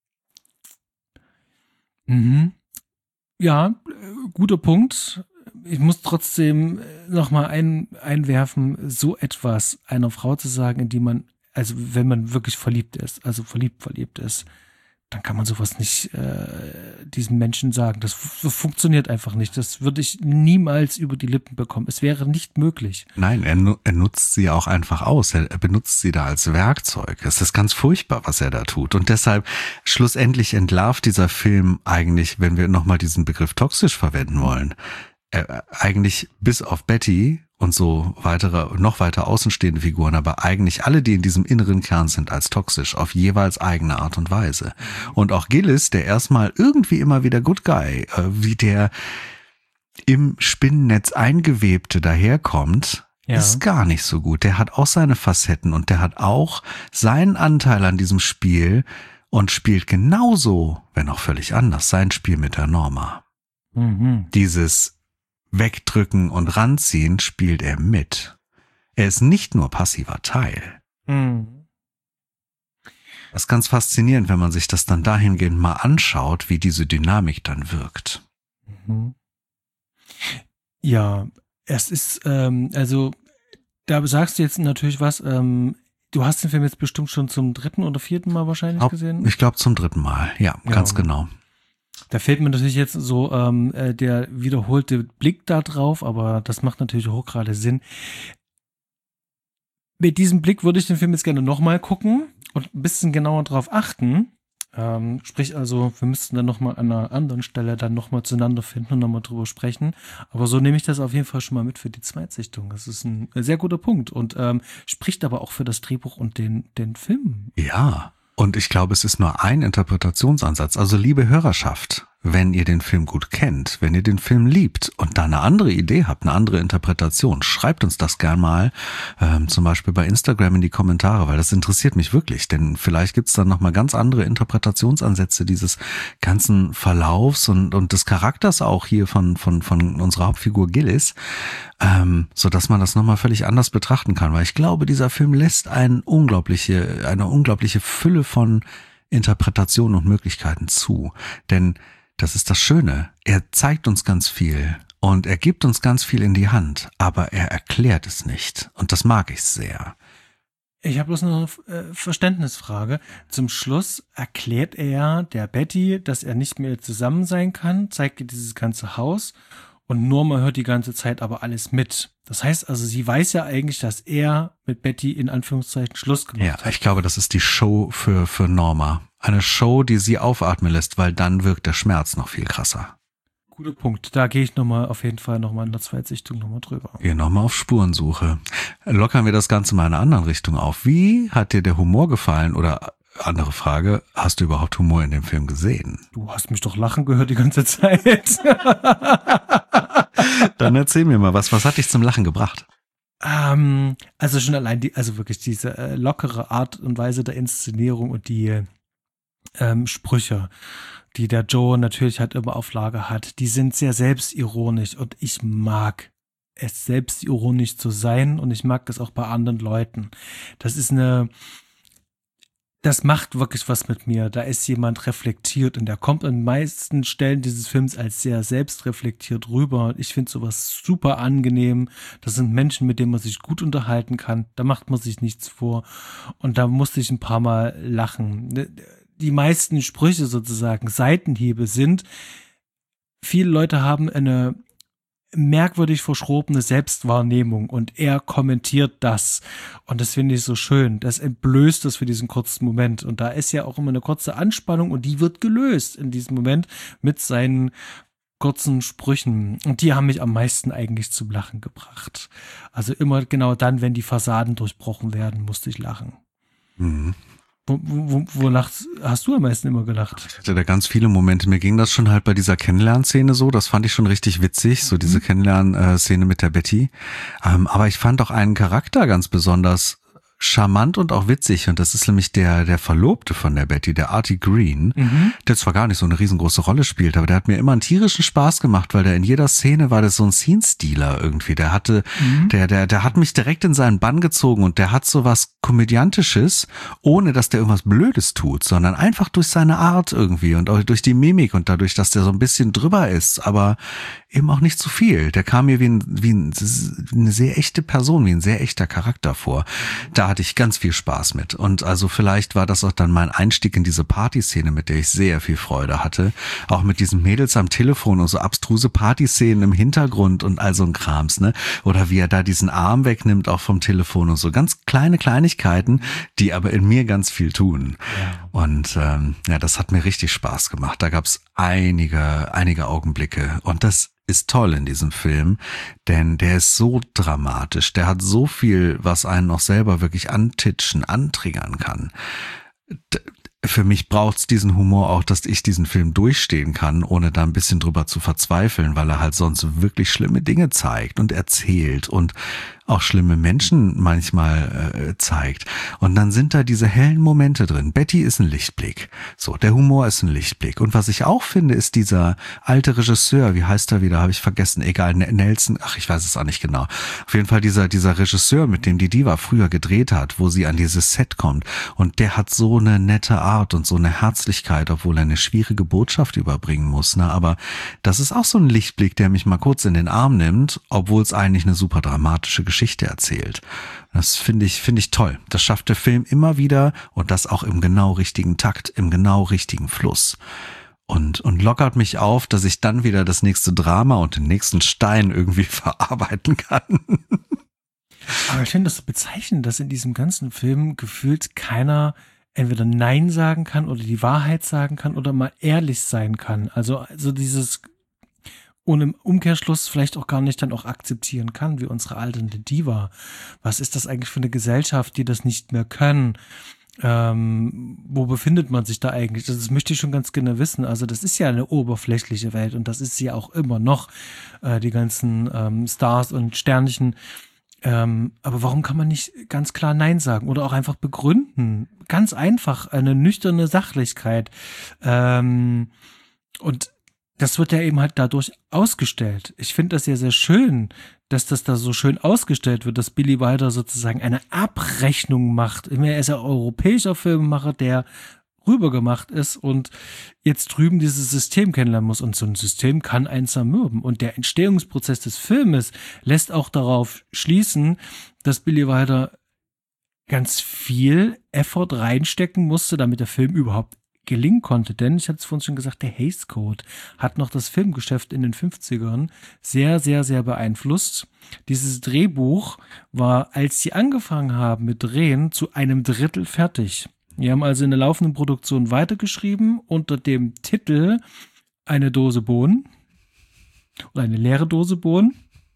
B: Mhm. Ja, guter Punkt. Ich muss trotzdem nochmal ein, einwerfen, so etwas einer Frau zu sagen, in die man, also wenn man wirklich verliebt ist, also verliebt, verliebt ist, dann kann man sowas nicht äh, diesem Menschen sagen. Das f- funktioniert einfach nicht. Das würde ich niemals über die Lippen bekommen. Es wäre nicht möglich.
A: Nein, er, nu- er nutzt sie auch einfach aus. Er, er benutzt sie da als Werkzeug. Es ist ganz furchtbar, was er da tut. Und deshalb schlussendlich entlarvt dieser Film eigentlich, wenn wir nochmal diesen Begriff toxisch verwenden wollen, äh, eigentlich bis auf Betty und so weitere, noch weiter außenstehende Figuren, aber eigentlich alle, die in diesem inneren Kern sind, als toxisch, auf jeweils eigene Art und Weise. Und auch Gillis, der erstmal irgendwie immer wieder Good Guy, äh, wie der im Spinnennetz eingewebte daherkommt, ja. ist gar nicht so gut. Der hat auch seine Facetten und der hat auch seinen Anteil an diesem Spiel und spielt genauso, wenn auch völlig anders, sein Spiel mit der Norma. Mhm. Dieses wegdrücken und ranziehen, spielt er mit. Er ist nicht nur passiver Teil.
B: Mhm.
A: Das ist ganz faszinierend, wenn man sich das dann dahingehend mal anschaut, wie diese Dynamik dann wirkt.
B: Mhm. Ja, es ist, ähm, also, da sagst du jetzt natürlich was, ähm, du hast den Film jetzt bestimmt schon zum dritten oder vierten Mal wahrscheinlich gesehen?
A: Ich glaube zum dritten Mal, ja, ja, ganz genau.
B: Da fehlt mir natürlich jetzt so ähm, der wiederholte Blick da drauf, aber das macht natürlich auch gerade Sinn. Mit diesem Blick würde ich den Film jetzt gerne nochmal gucken und ein bisschen genauer drauf achten. Ähm, sprich also, wir müssten dann nochmal an einer anderen Stelle dann nochmal zueinander finden und nochmal drüber sprechen. Aber so nehme ich das auf jeden Fall schon mal mit für die Zweitsichtung. Das ist ein sehr guter Punkt und ähm, spricht aber auch für das Drehbuch und den, den Film.
A: Ja, und ich glaube, es ist nur ein Interpretationsansatz. Also liebe Hörerschaft, wenn ihr den Film gut kennt, wenn ihr den Film liebt und da eine andere Idee habt, eine andere Interpretation, schreibt uns das gern mal, ähm, zum Beispiel bei Instagram in die Kommentare, weil das interessiert mich wirklich, denn vielleicht gibt's dann nochmal ganz andere Interpretationsansätze dieses ganzen Verlaufs und, und des Charakters auch hier von, von, von unserer Hauptfigur Gillis, ähm, so dass man das nochmal völlig anders betrachten kann, weil ich glaube, dieser Film lässt ein unglaubliche, eine unglaubliche Fülle von Interpretationen und Möglichkeiten zu, denn das ist das Schöne. Er zeigt uns ganz viel und er gibt uns ganz viel in die Hand, aber er erklärt es nicht. Und das mag ich sehr.
B: Ich habe bloß noch eine äh, Verständnisfrage. Zum Schluss erklärt er der Betty, dass er nicht mehr zusammen sein kann, zeigt ihr dieses ganze Haus und Norma hört die ganze Zeit aber alles mit. Das heißt also, sie weiß ja eigentlich, dass er mit Betty in Anführungszeichen Schluss gemacht
A: ja,
B: hat.
A: Ja, ich glaube, das ist die Show für, für Norma. Eine Show, die sie aufatmen lässt, weil dann wirkt der Schmerz noch viel krasser.
B: Guter Punkt. Da gehe ich nochmal auf jeden Fall nochmal in der Zweitsichtung nochmal drüber.
A: Geh nochmal auf Spurensuche. Lockern wir das Ganze mal in einer anderen Richtung auf. Wie hat dir der Humor gefallen? Oder andere Frage, hast du überhaupt Humor in dem Film gesehen?
B: Du hast mich doch lachen gehört die ganze Zeit.
A: Dann erzähl mir mal, was, was hat dich zum Lachen gebracht?
B: Ähm, also schon allein die, also wirklich diese äh, lockere Art und Weise der Inszenierung und die ähm, Sprüche, die der Joe natürlich halt immer auf Lager hat, die sind sehr selbstironisch und ich mag es, selbstironisch zu sein und ich mag das auch bei anderen Leuten. Das ist eine Das macht wirklich was mit mir. Da ist jemand reflektiert und der kommt an den meisten Stellen dieses Films als sehr selbstreflektiert rüber. Ich finde sowas super angenehm. Das sind Menschen, mit denen man sich gut unterhalten kann. Da macht man sich nichts vor. Und da musste ich ein paar Mal lachen. Die meisten Sprüche sozusagen, Seitenhiebe sind, viele Leute haben eine merkwürdig verschrobene Selbstwahrnehmung und er kommentiert das und das finde ich so schön, das entblößt das für diesen kurzen Moment und da ist ja auch immer eine kurze Anspannung und die wird gelöst in diesem Moment mit seinen kurzen Sprüchen und die haben mich am meisten eigentlich zum Lachen gebracht. Also immer genau dann, wenn die Fassaden durchbrochen werden, musste ich lachen.
A: Mhm.
B: Wo, wo, wo lachst, hast du am meisten immer gelacht?
A: Ich hatte da ganz viele Momente. Mir ging das schon halt bei dieser Kennenlernszene so. Das fand ich schon richtig witzig, so diese Kennenlernszene mit der Betty. Ähm, aber ich fand auch einen Charakter ganz besonders charmant und auch witzig. Und das ist nämlich der der Verlobte von der Betty, der Artie Green, mhm. der zwar gar nicht so eine riesengroße Rolle spielt, aber der hat mir immer einen tierischen Spaß gemacht, weil der in jeder Szene war das so ein Scene-Stealer irgendwie. Der hatte, mhm. der, der, der hat mich direkt in seinen Bann gezogen und der hat so was Komödiantisches, ohne dass der irgendwas Blödes tut, sondern einfach durch seine Art irgendwie und auch durch die Mimik und dadurch, dass der so ein bisschen drüber ist, aber eben auch nicht zu viel. Der kam mir wie, ein, wie ein, eine sehr echte Person, wie ein sehr echter Charakter vor. Da hatte ich ganz viel Spaß mit. Und also vielleicht war das auch dann mein Einstieg in diese Partyszene, mit der ich sehr viel Freude hatte. Auch mit diesen Mädels am Telefon und so abstruse Partyszenen im Hintergrund und all so ein Krams, ne? Oder wie er da diesen Arm wegnimmt, auch vom Telefon und so. Ganz kleine Kleinigkeiten, die aber in mir ganz viel tun. Ja. Und ähm, ja, das hat mir richtig Spaß gemacht. Da gab's einige, einige Augenblicke. Und das ist toll in diesem Film, denn der ist so dramatisch, der hat so viel, was einen noch selber wirklich antitschen, antriggern kann. D- Für mich braucht's diesen Humor auch, dass ich diesen Film durchstehen kann, ohne da ein bisschen drüber zu verzweifeln, weil er halt sonst wirklich schlimme Dinge zeigt und erzählt und auch schlimme Menschen manchmal äh, zeigt. Und dann sind da diese hellen Momente drin. Betty ist ein Lichtblick. So, der Humor ist ein Lichtblick. Und was ich auch finde, ist dieser alte Regisseur, wie heißt er wieder, habe ich vergessen, egal, Nelson, ach, ich weiß es auch nicht genau. Auf jeden Fall dieser, dieser Regisseur, mit dem die Diva früher gedreht hat, wo sie an dieses Set kommt. Und der hat so eine nette Art und so eine Herzlichkeit, obwohl er eine schwierige Botschaft überbringen muss. Ne? Aber das ist auch so ein Lichtblick, der mich mal kurz in den Arm nimmt, obwohl es eigentlich eine super dramatische Geschichte erzählt. Das finde ich, finde ich toll. Das schafft der Film immer wieder und das auch im genau richtigen Takt, im genau richtigen Fluss. Und, und lockert mich auf, dass ich dann wieder das nächste Drama und den nächsten Stein irgendwie verarbeiten kann.
B: Aber ich finde das so bezeichnend, dass in diesem ganzen Film gefühlt keiner entweder Nein sagen kann oder die Wahrheit sagen kann oder mal ehrlich sein kann. Also, also dieses und im Umkehrschluss vielleicht auch gar nicht dann auch akzeptieren kann, wie unsere alternde Diva. Was ist das eigentlich für eine Gesellschaft, die das nicht mehr können? Ähm, wo befindet man sich da eigentlich? Das, das möchte ich schon ganz gerne wissen. Also das ist ja eine oberflächliche Welt und das ist sie ja auch immer noch, äh, die ganzen ähm, Stars und Sternchen. Ähm, aber warum kann man nicht ganz klar Nein sagen oder auch einfach begründen? Ganz einfach, eine nüchterne Sachlichkeit. Ähm, und das wird ja eben halt dadurch ausgestellt. Ich finde das ja sehr schön, dass das da so schön ausgestellt wird, dass Billy Wilder sozusagen eine Abrechnung macht. Er ist ja europäischer Filmemacher, der rübergemacht ist und jetzt drüben dieses System kennenlernen muss. Und so ein System kann einen zermürben. Und der Entstehungsprozess des Filmes lässt auch darauf schließen, dass Billy Wilder ganz viel Effort reinstecken musste, damit der Film überhaupt gelingen konnte, denn ich hatte es vorhin schon gesagt, der Hays Code hat noch das Filmgeschäft in den fünfzigern sehr, sehr, sehr beeinflusst. Dieses Drehbuch war, als sie angefangen haben mit Drehen, zu einem Drittel fertig. Die haben also in der laufenden Produktion weitergeschrieben unter dem Titel Eine Dose Bohnen oder eine leere Dose Bohnen.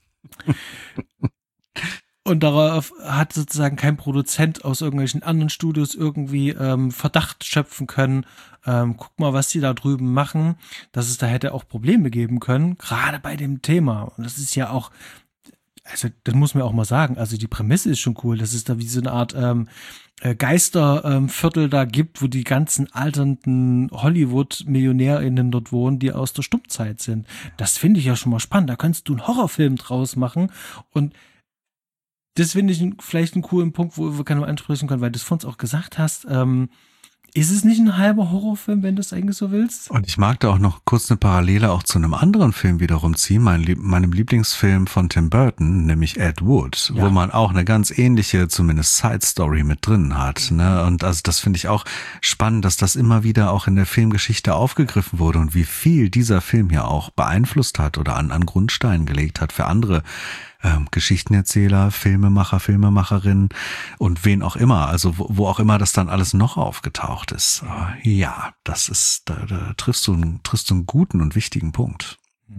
B: Und darauf hat sozusagen kein Produzent aus irgendwelchen anderen Studios irgendwie ähm, Verdacht schöpfen können. Ähm, guck mal, was die da drüben machen. Dass es da hätte auch Probleme geben können, gerade bei dem Thema. Und das ist ja auch, also das muss man auch mal sagen, also die Prämisse ist schon cool, dass es da wie so eine Art ähm, Geisterviertel ähm, da gibt, wo die ganzen alternden Hollywood-MillionärInnen dort wohnen, die aus der Stummzeit sind. Das finde ich ja schon mal spannend. Da könntest du einen Horrorfilm draus machen und das finde ich vielleicht einen coolen Punkt, wo wir gerne ansprechen können, weil du es vorhin auch gesagt hast, ähm, ist es nicht ein halber Horrorfilm, wenn du es eigentlich so willst?
A: Und ich mag da auch noch kurz eine Parallele auch zu einem anderen Film wiederum ziehen, mein Lieb- meinem Lieblingsfilm von Tim Burton, nämlich Ed Wood, ja, wo man auch eine ganz ähnliche, zumindest Side-Story mit drin hat. Ne? Und also das finde ich auch spannend, dass das immer wieder auch in der Filmgeschichte aufgegriffen wurde und wie viel dieser Film ja auch beeinflusst hat oder an, an Grundsteinen gelegt hat für andere Ähm, Geschichtenerzähler, Filmemacher, Filmemacherinnen und wen auch immer, also wo, wo auch immer das dann alles noch aufgetaucht ist. Aber ja, das ist, da, da triffst du, einen, triffst du einen guten und wichtigen Punkt.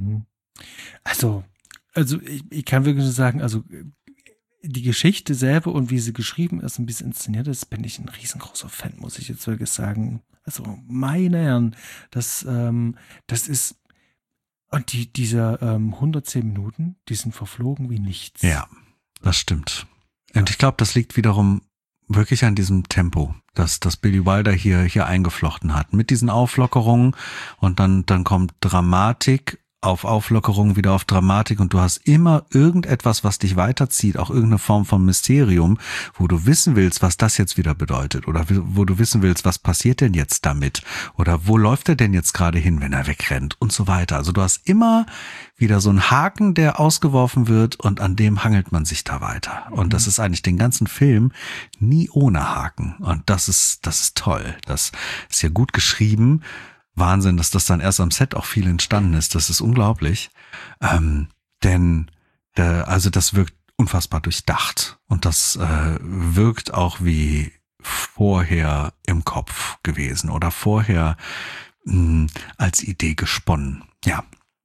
B: Also, also ich, ich kann wirklich sagen, also die Geschichte selber und wie sie geschrieben ist und wie sie inszeniert ist, bin ich ein riesengroßer Fan, muss ich jetzt wirklich sagen. Also meine Herren, das, ähm, das ist Und die, diese ähm, hundertzehn Minuten, die sind verflogen wie nichts.
A: Ja, das stimmt. Und ich glaube, das liegt wiederum wirklich an diesem Tempo, das, das Billy Wilder hier, hier eingeflochten hat. Mit diesen Auflockerungen und dann, dann kommt Dramatik auf Auflockerung, wieder auf Dramatik und du hast immer irgendetwas, was dich weiterzieht, auch irgendeine Form von Mysterium, wo du wissen willst, was das jetzt wieder bedeutet oder wo du wissen willst, was passiert denn jetzt damit oder wo läuft er denn jetzt gerade hin, wenn er wegrennt und so weiter. Also du hast immer wieder so einen Haken, der ausgeworfen wird und an dem hangelt man sich da weiter. Und das ist eigentlich den ganzen Film nie ohne Haken und das ist, das ist toll. Das ist ja gut geschrieben. Wahnsinn, dass das dann erst am Set auch viel entstanden ist. Das ist unglaublich. Ähm, denn äh, also das wirkt unfassbar durchdacht. Und das äh, wirkt auch wie vorher im Kopf gewesen oder vorher mh, als Idee gesponnen. Ja.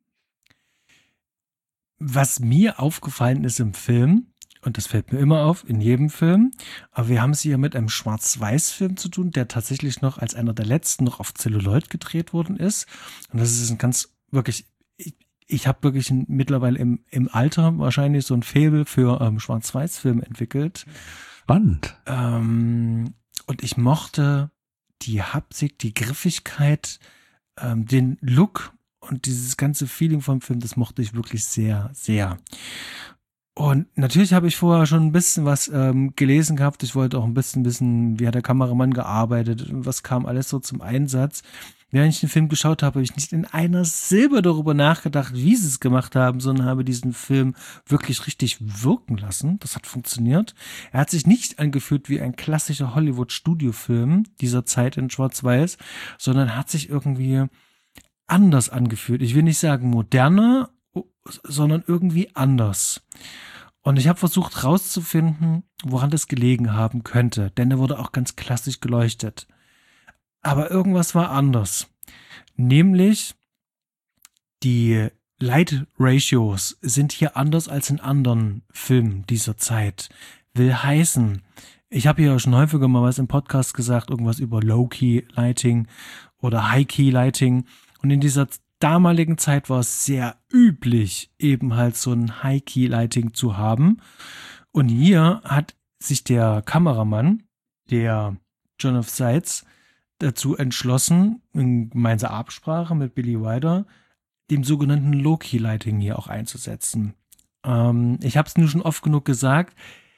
B: Was mir aufgefallen ist im Film, und das fällt mir immer auf, in jedem Film, aber wir haben es hier mit einem Schwarz-Weiß-Film zu tun, der tatsächlich noch als einer der letzten noch auf Celluloid gedreht worden ist. Und das ist ein ganz, wirklich, ich, ich habe wirklich ein, mittlerweile im, im Alter wahrscheinlich so ein Faible für ähm, Schwarz-Weiß-Filme entwickelt.
A: Spannend.
B: Ähm, und ich mochte die Haptik, die Griffigkeit, ähm, den Look und dieses ganze Feeling vom Film, das mochte ich wirklich sehr, sehr. Und natürlich habe ich vorher schon ein bisschen was ähm, gelesen gehabt. Ich wollte auch ein bisschen wissen, wie hat der Kameramann gearbeitet, was kam alles so zum Einsatz. Während ich den Film geschaut habe, habe ich nicht in einer Silbe darüber nachgedacht, wie sie es gemacht haben, sondern habe diesen Film wirklich richtig wirken lassen. Das hat funktioniert. Er hat sich nicht angefühlt wie ein klassischer Hollywood-Studiofilm dieser Zeit in Schwarz-Weiß, sondern hat sich irgendwie anders angefühlt. Ich will nicht sagen moderner, sondern irgendwie anders. Und ich habe versucht rauszufinden, woran das gelegen haben könnte, denn er wurde auch ganz klassisch geleuchtet. Aber irgendwas war anders. Nämlich die Light Ratios sind hier anders als in anderen Filmen dieser Zeit. Will heißen, ich habe hier schon häufiger mal was im Podcast gesagt, irgendwas über Low-Key Lighting oder High-Key Lighting. Und in dieser damaligen Zeit war es sehr üblich, eben halt so ein High-Key-Lighting zu haben. Und hier hat sich der Kameramann, der John of Sides, dazu entschlossen, in gemeinsamer Absprache mit Billy Wilder, dem sogenannten Low-Key-Lighting hier auch einzusetzen. Ähm, ich habe es nur schon oft genug gesagt,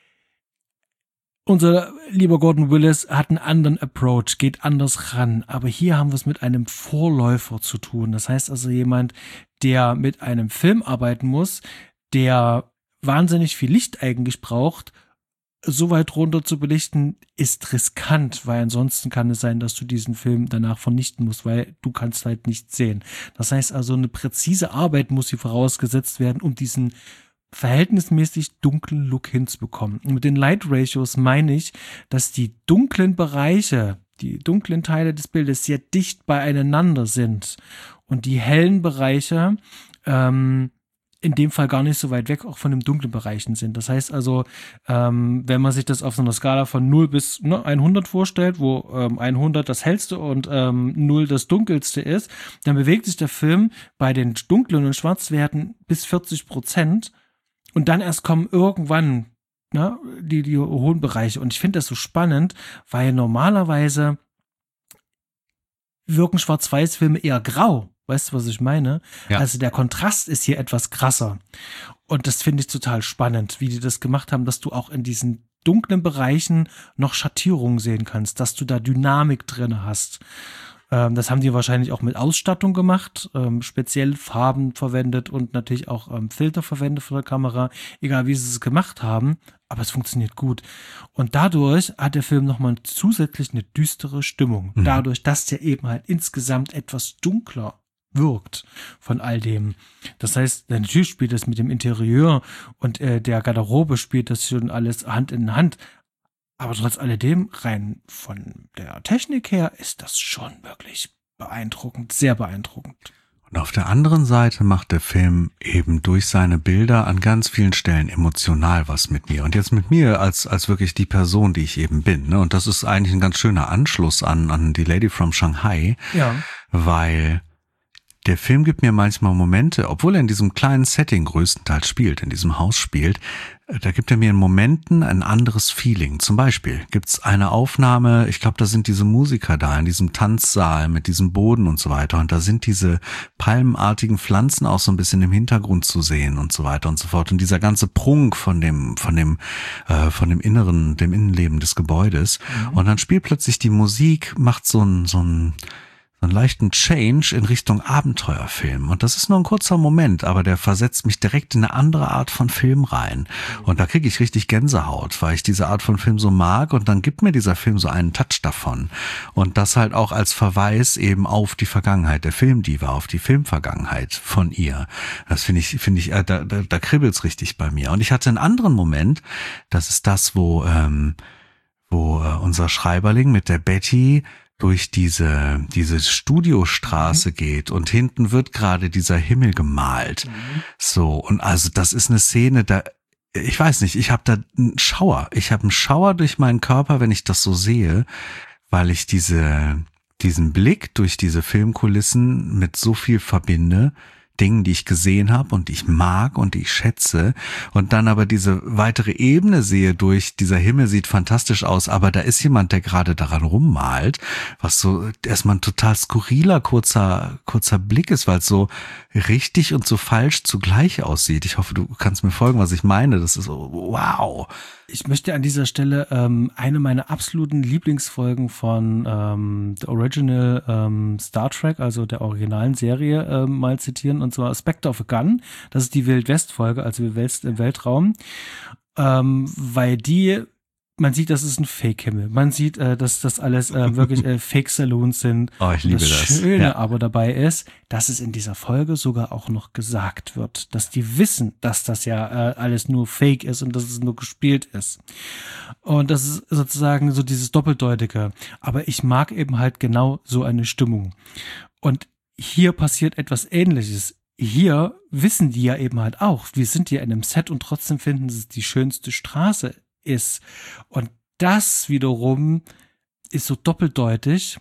B: unser lieber Gordon Willis hat einen anderen Approach, geht anders ran. Aber hier haben wir es mit einem Vorläufer zu tun. Das heißt also jemand, der mit einem Film arbeiten muss, der wahnsinnig viel Licht eigentlich braucht. So weit runter zu belichten, ist riskant, weil ansonsten kann es sein, dass du diesen Film danach vernichten musst, weil du kannst halt nichts sehen. Das heißt also, eine präzise Arbeit muss hier vorausgesetzt werden, um diesen verhältnismäßig dunklen Look hinzubekommen. Und mit den Light Ratios meine ich, dass die dunklen Bereiche, die dunklen Teile des Bildes sehr dicht beieinander sind und die hellen Bereiche ähm, in dem Fall gar nicht so weit weg auch von den dunklen Bereichen sind. Das heißt also, ähm, wenn man sich das auf so einer Skala von null bis ne, hundert vorstellt, wo ähm, hundert das hellste und ähm, null das dunkelste ist, dann bewegt sich der Film bei den dunklen und Schwarzwerten bis vierzig Prozent. Und dann erst kommen irgendwann ne, die, die hohen Bereiche. Und ich finde das so spannend, weil normalerweise wirken Schwarz-Weiß-Filme eher grau. Weißt du, was ich meine? Ja. Also der Kontrast ist hier etwas krasser. Und das finde ich total spannend, wie die das gemacht haben, dass du auch in diesen dunklen Bereichen noch Schattierungen sehen kannst, dass du da Dynamik drin hast. Das haben die wahrscheinlich auch mit Ausstattung gemacht, ähm, speziell Farben verwendet und natürlich auch ähm, Filter verwendet für die Kamera, egal wie sie es gemacht haben, aber es funktioniert gut. Und dadurch hat der Film nochmal zusätzlich eine düstere Stimmung, mhm. dadurch, dass der eben halt insgesamt etwas dunkler wirkt von all dem. Das heißt, natürlich spielt das mit dem Interieur und äh, der Garderobe spielt das schon alles Hand in Hand. Aber trotz alledem, rein von der Technik her, ist das schon wirklich beeindruckend, sehr beeindruckend.
A: Und auf der anderen Seite macht der Film eben durch seine Bilder an ganz vielen Stellen emotional was mit mir. Und jetzt mit mir als als wirklich die Person, die ich eben bin. Ne? Und das ist eigentlich ein ganz schöner Anschluss an an die Lady from Shanghai,
B: ja.
A: Weil der Film gibt mir manchmal Momente, obwohl er in diesem kleinen Setting größtenteils spielt, in diesem Haus spielt, da gibt er mir in Momenten ein anderes Feeling. Zum Beispiel gibt's eine Aufnahme, ich glaube, da sind diese Musiker da in diesem Tanzsaal mit diesem Boden und so weiter und da sind diese palmenartigen Pflanzen auch so ein bisschen im Hintergrund zu sehen und so weiter und so fort und dieser ganze Prunk von dem von dem äh, von dem Inneren, dem Innenleben des Gebäudes mhm. und dann spielt plötzlich die Musik, macht so ein so ein einen leichten Change in Richtung Abenteuerfilm. Und das ist nur ein kurzer Moment, aber der versetzt mich direkt in eine andere Art von Film rein. Und da kriege ich richtig Gänsehaut, weil ich diese Art von Film so mag und dann gibt mir dieser Film so einen Touch davon. Und das halt auch als Verweis eben auf die Vergangenheit der Filmdiva, auf die Filmvergangenheit von ihr. Das finde ich, finde ich, da, da, da kribbelt's richtig bei mir. Und ich hatte einen anderen Moment, das ist das, wo, ähm, wo äh, unser Schreiberling mit der Betty durch diese diese Studiostraße mhm. geht und hinten wird gerade dieser Himmel gemalt. Mhm. So, und also das ist eine Szene, da ich weiß nicht, ich habe da einen Schauer. Ich habe einen Schauer durch meinen Körper, wenn ich das so sehe, weil ich diese diesen Blick durch diese Filmkulissen mit so viel verbinde, Dingen, die ich gesehen habe und die ich mag und die ich schätze und dann aber diese weitere Ebene sehe durch, dieser Himmel sieht fantastisch aus, aber da ist jemand, der gerade daran rummalt, was so erstmal ein total skurriler, kurzer, kurzer Blick ist, weil es so richtig und so falsch zugleich aussieht. Ich hoffe, du kannst mir folgen, was ich meine. Das ist so, wow.
B: Ich möchte an dieser Stelle ähm, eine meiner absoluten Lieblingsfolgen von ähm, The Original ähm, Star Trek, also der originalen Serie, ähm, mal zitieren, und zwar Spectre of a Gun. Das ist die Wild-West-Folge, also Wild West im Weltraum, ähm, weil die, man sieht, das ist ein Fake-Himmel. Man sieht, äh, dass das alles äh, wirklich äh, Fake-Saloons sind.
A: Oh, ich liebe das.
B: Das Schöne
A: Ja.
B: aber dabei ist, dass es in dieser Folge sogar auch noch gesagt wird, dass die wissen, dass das ja äh, alles nur Fake ist und dass es nur gespielt ist. Und das ist sozusagen so dieses Doppeldeutige. Aber ich mag eben halt genau so eine Stimmung. Und hier passiert etwas Ähnliches. Hier wissen die ja eben halt auch, wir sind hier in einem Set und trotzdem finden sie es die schönste Straße ist. Und das wiederum ist so doppeldeutig,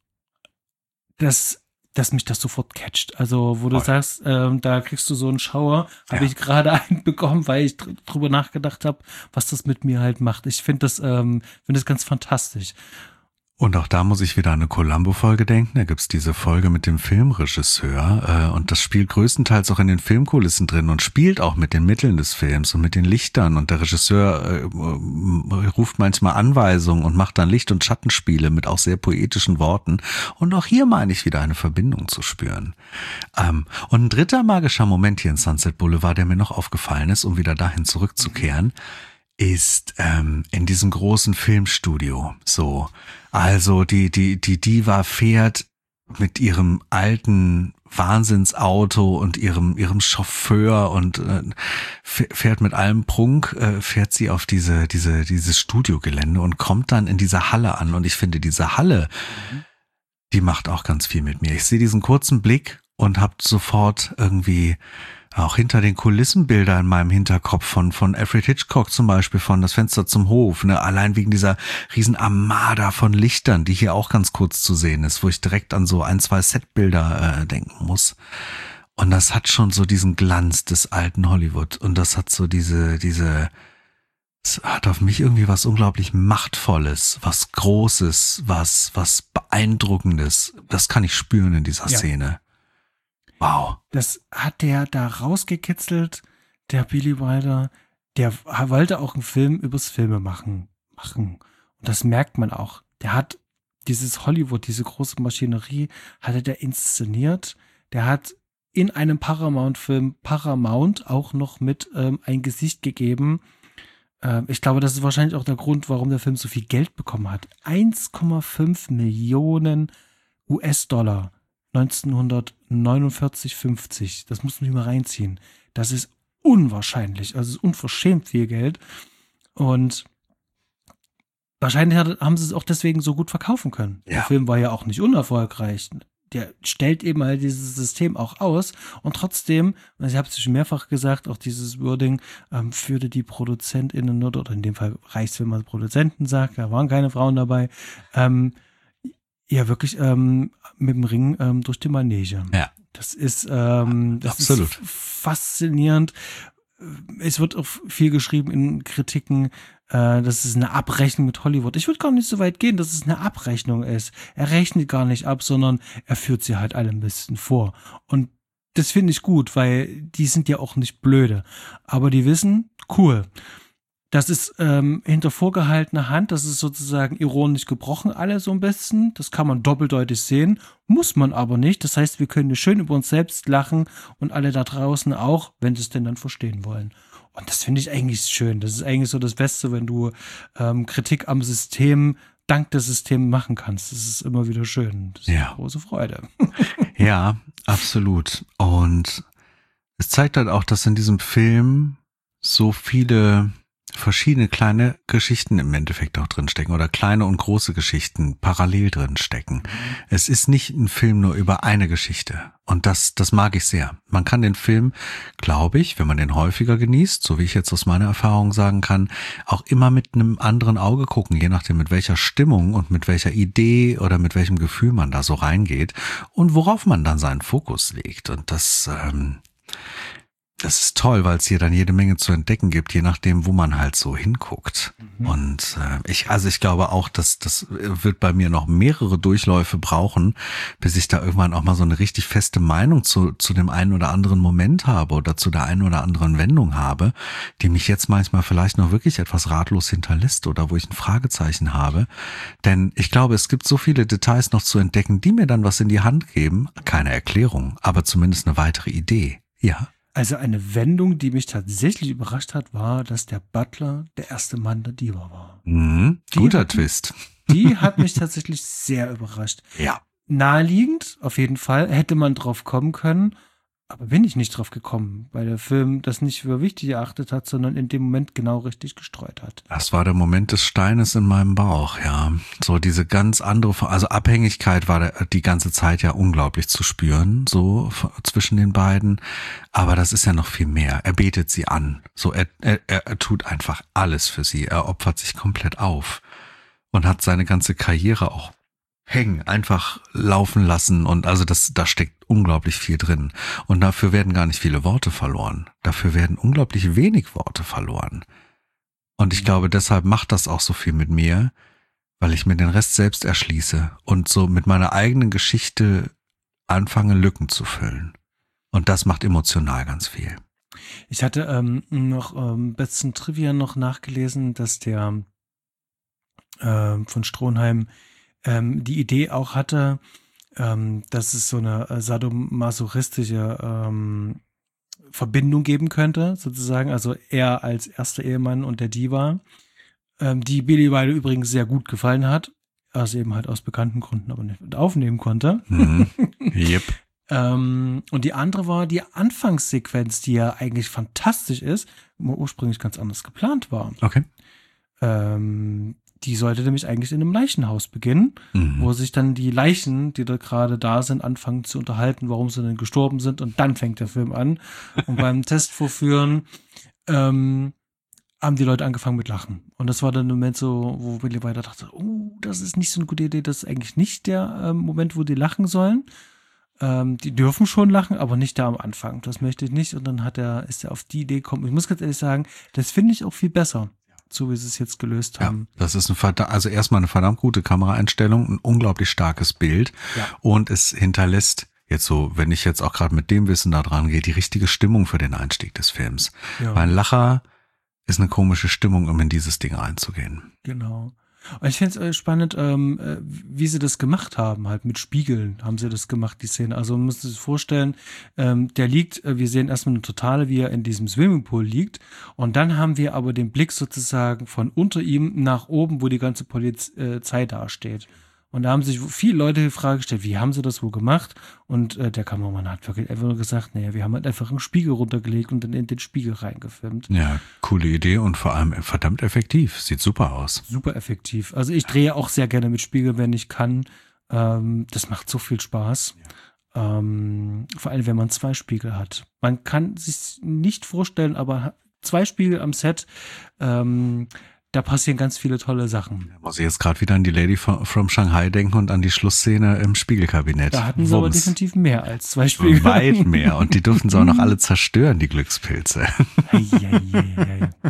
B: dass, dass mich das sofort catcht. Also, wo du
A: Voll.
B: sagst, ähm, da kriegst du so einen Schauer, habe
A: Ja.
B: ich gerade einen bekommen, weil ich dr drüber nachgedacht habe, was das mit mir halt macht. Ich finde das, ähm, finde das ganz fantastisch.
A: Und auch da muss ich wieder an eine Columbo-Folge denken. Da gibt's diese Folge mit dem Filmregisseur äh, und das spielt größtenteils auch in den Filmkulissen drin und spielt auch mit den Mitteln des Films und mit den Lichtern. Und der Regisseur äh, äh, ruft manchmal Anweisungen und macht dann Licht- und Schattenspiele mit auch sehr poetischen Worten. Und auch hier meine ich wieder eine Verbindung zu spüren. Ähm, und ein dritter magischer Moment hier in Sunset Boulevard, der mir noch aufgefallen ist, um wieder dahin zurückzukehren, ist ähm, in diesem großen Filmstudio so. Also die die die Diva fährt mit ihrem alten Wahnsinnsauto und ihrem ihrem Chauffeur und äh, fährt mit allem Prunk, äh, fährt sie auf diese diese dieses Studiogelände und kommt dann in dieser Halle an. Und ich finde, diese Halle, mhm. die macht auch ganz viel mit mir. Ich sehe diesen kurzen Blick und habe sofort irgendwie auch hinter den Kulissen Bilder in meinem Hinterkopf von von Alfred Hitchcock zum Beispiel, von Das Fenster zum Hof, ne, allein wegen dieser riesen Armada von Lichtern, die hier auch ganz kurz zu sehen ist, wo ich direkt an so ein, zwei Setbilder äh, denken muss. Und das hat schon so diesen Glanz des alten Hollywood und das hat so diese diese es hat auf mich irgendwie was unglaublich Machtvolles, was Großes, was was Beeindruckendes. Das kann ich spüren in dieser
B: Ja.
A: Szene. Wow.
B: Das hat der da rausgekitzelt, der Billy Wilder. Der wollte auch einen Film übers Filme machen. machen. Und das merkt man auch. Der hat dieses Hollywood, diese große Maschinerie, hatte der inszeniert. Der hat in einem Paramount-Film Paramount auch noch mit ähm, ein Gesicht gegeben. Ähm, ich glaube, das ist wahrscheinlich auch der Grund, warum der Film so viel Geld bekommen hat. eins Komma fünf Millionen U S-Dollar. neunzehnhundertneunundvierzig, fünfzig. Das muss man mal reinziehen. Das ist unwahrscheinlich. Also es ist unverschämt viel Geld. Und wahrscheinlich hat, haben sie es auch deswegen so gut verkaufen können.
A: Ja.
B: Der Film war ja auch nicht unerfolgreich. Der stellt eben halt dieses System auch aus. Und trotzdem, ich habe es schon mehrfach gesagt, auch dieses Wording ähm, führte die ProduzentInnen, oder in dem Fall reicht es, wenn man Produzenten sagt, da waren keine Frauen dabei, ähm, ja, wirklich ähm, mit dem Ring ähm, durch die Manege.
A: Ja.
B: Das ist, ähm, das
A: Absolut.
B: ist faszinierend. Es wird auch viel geschrieben in Kritiken, äh, das ist eine Abrechnung mit Hollywood. Ich würde gar nicht so weit gehen, dass es eine Abrechnung ist. Er rechnet gar nicht ab, sondern er führt sie halt alle ein bisschen vor. Und das finde ich gut, weil die sind ja auch nicht blöde. Aber die wissen, cool. Das ist ähm, hinter vorgehaltener Hand, das ist sozusagen ironisch gebrochen, alle so ein bisschen. Das kann man doppeldeutig sehen, muss man aber nicht. Das heißt, wir können schön über uns selbst lachen und alle da draußen auch, wenn sie es denn dann verstehen wollen. Und das finde ich eigentlich schön. Das ist eigentlich so das Beste, wenn du ähm, Kritik am System dank des Systems machen kannst. Das ist immer wieder schön. Das ist
A: Ja.
B: eine große Freude.
A: Ja, absolut. Und es zeigt halt auch, dass in diesem Film so viele verschiedene kleine Geschichten im Endeffekt auch drinstecken oder kleine und große Geschichten parallel drinstecken. Mhm. Es ist nicht ein Film nur über eine Geschichte und das das mag ich sehr. Man kann den Film, glaube ich, wenn man den häufiger genießt, so wie ich jetzt aus meiner Erfahrung sagen kann, auch immer mit einem anderen Auge gucken, je nachdem mit welcher Stimmung und mit welcher Idee oder mit welchem Gefühl man da so reingeht und worauf man dann seinen Fokus legt. Und das ähm, Das ist toll, weil es hier dann jede Menge zu entdecken gibt, je nachdem, wo man halt so hinguckt. Mhm. Und äh, ich, also ich glaube auch, dass das wird bei mir noch mehrere Durchläufe brauchen, bis ich da irgendwann auch mal so eine richtig feste Meinung zu zu dem einen oder anderen Moment habe oder zu der einen oder anderen Wendung habe, die mich jetzt manchmal vielleicht noch wirklich etwas ratlos hinterlässt oder wo ich ein Fragezeichen habe. Denn ich glaube, es gibt so viele Details noch zu entdecken, die mir dann was in die Hand geben. Keine Erklärung, aber zumindest eine weitere Idee. Ja.
B: Also eine Wendung, die mich tatsächlich überrascht hat, war, dass der Butler der erste Mann der Diva war.
A: Mhm, guter hat, Twist.
B: Die hat mich tatsächlich sehr überrascht.
A: Ja.
B: Naheliegend, auf jeden Fall, hätte man drauf kommen können, aber bin ich nicht drauf gekommen, weil der Film das nicht für wichtig erachtet hat, sondern in dem Moment genau richtig gestreut hat.
A: Das war der Moment des Steines in meinem Bauch, ja. So diese ganz andere, also Abhängigkeit war die ganze Zeit ja unglaublich zu spüren, so zwischen den beiden. Aber das ist ja noch viel mehr. Er betet sie an. So, er, er, er tut einfach alles für sie. Er opfert sich komplett auf und hat seine ganze Karriere auch hängen, einfach laufen lassen und also das, da steckt unglaublich viel drin und dafür werden gar nicht viele Worte verloren. Dafür werden unglaublich wenig Worte verloren. Und ich glaube, deshalb macht das auch so viel mit mir, weil ich mir den Rest selbst erschließe und so mit meiner eigenen Geschichte anfange, Lücken zu füllen. Und das macht emotional ganz viel.
B: Ich hatte ähm, noch ähm, besten Trivia noch nachgelesen, dass der äh, von Stronheim ähm, die Idee auch hatte, ähm, dass es so eine äh, sadomasochistische ähm, Verbindung geben könnte, sozusagen. Also er als erster Ehemann und der Diva, ähm, die Billy Wilder übrigens sehr gut gefallen hat, also eben halt aus bekannten Gründen aber nicht aufnehmen konnte.
A: Mhm. Yep.
B: ähm, und die andere war die Anfangssequenz, die ja eigentlich fantastisch ist, ursprünglich ganz anders geplant war.
A: Okay.
B: Ähm, Die sollte nämlich eigentlich in einem Leichenhaus beginnen, mhm. wo sich dann die Leichen, die da gerade da sind, anfangen zu unterhalten, warum sie denn gestorben sind. Und dann fängt der Film an. Und beim Testvorführen ähm, haben die Leute angefangen mit Lachen. Und das war dann der Moment so, wo Billy Wilder dachte, oh, das ist nicht so eine gute Idee. Das ist eigentlich nicht der ähm, Moment, wo die lachen sollen. Ähm, die dürfen schon lachen, aber nicht da am Anfang. Das möchte ich nicht. Und dann hat er, ist er auf die Idee gekommen. Ich muss ganz ehrlich sagen, das finde ich auch viel besser. So wie sie es jetzt gelöst haben.
A: Ja, das ist ein verdammt, also erstmal eine verdammt gute Kameraeinstellung, ein unglaublich starkes Bild ja. Und es hinterlässt jetzt so, wenn ich jetzt auch gerade mit dem Wissen da dran gehe, die richtige Stimmung für den Einstieg des Films. Ja. Weil ein Lacher ist eine komische Stimmung, um in dieses Ding reinzugehen.
B: Genau. Und ich finde es spannend, ähm, wie sie das gemacht haben, halt mit Spiegeln haben sie das gemacht, die Szene. Also man muss sich vorstellen, ähm, der liegt, äh, wir sehen erstmal eine Totale, wie er in diesem Swimmingpool liegt und dann haben wir aber den Blick sozusagen von unter ihm nach oben, wo die ganze Polizei dasteht. Und da haben sich viele Leute die Frage gestellt, wie haben sie das wohl gemacht? Und äh, der Kameramann hat wirklich einfach nur gesagt, naja, wir haben halt einfach einen Spiegel runtergelegt und dann in den Spiegel reingefilmt.
A: Ja, coole Idee und vor allem verdammt effektiv. Sieht super aus.
B: Super effektiv. Also ich drehe auch sehr gerne mit Spiegel, wenn ich kann. Ähm, das macht so viel Spaß. Ja. Ähm, vor allem, wenn man zwei Spiegel hat. Man kann sich nicht vorstellen, aber zwei Spiegel am Set, ähm, da passieren ganz viele tolle Sachen.
A: Da muss ich jetzt gerade wieder an die Lady from Shanghai denken und an die Schlussszene im Spiegelkabinett.
B: Da hatten sie Wumms. Aber definitiv mehr als zwei Spiegel.
A: Weit mehr. Und die durften sie auch noch alle zerstören, die Glückspilze.
B: Ei, ei, ei, ei.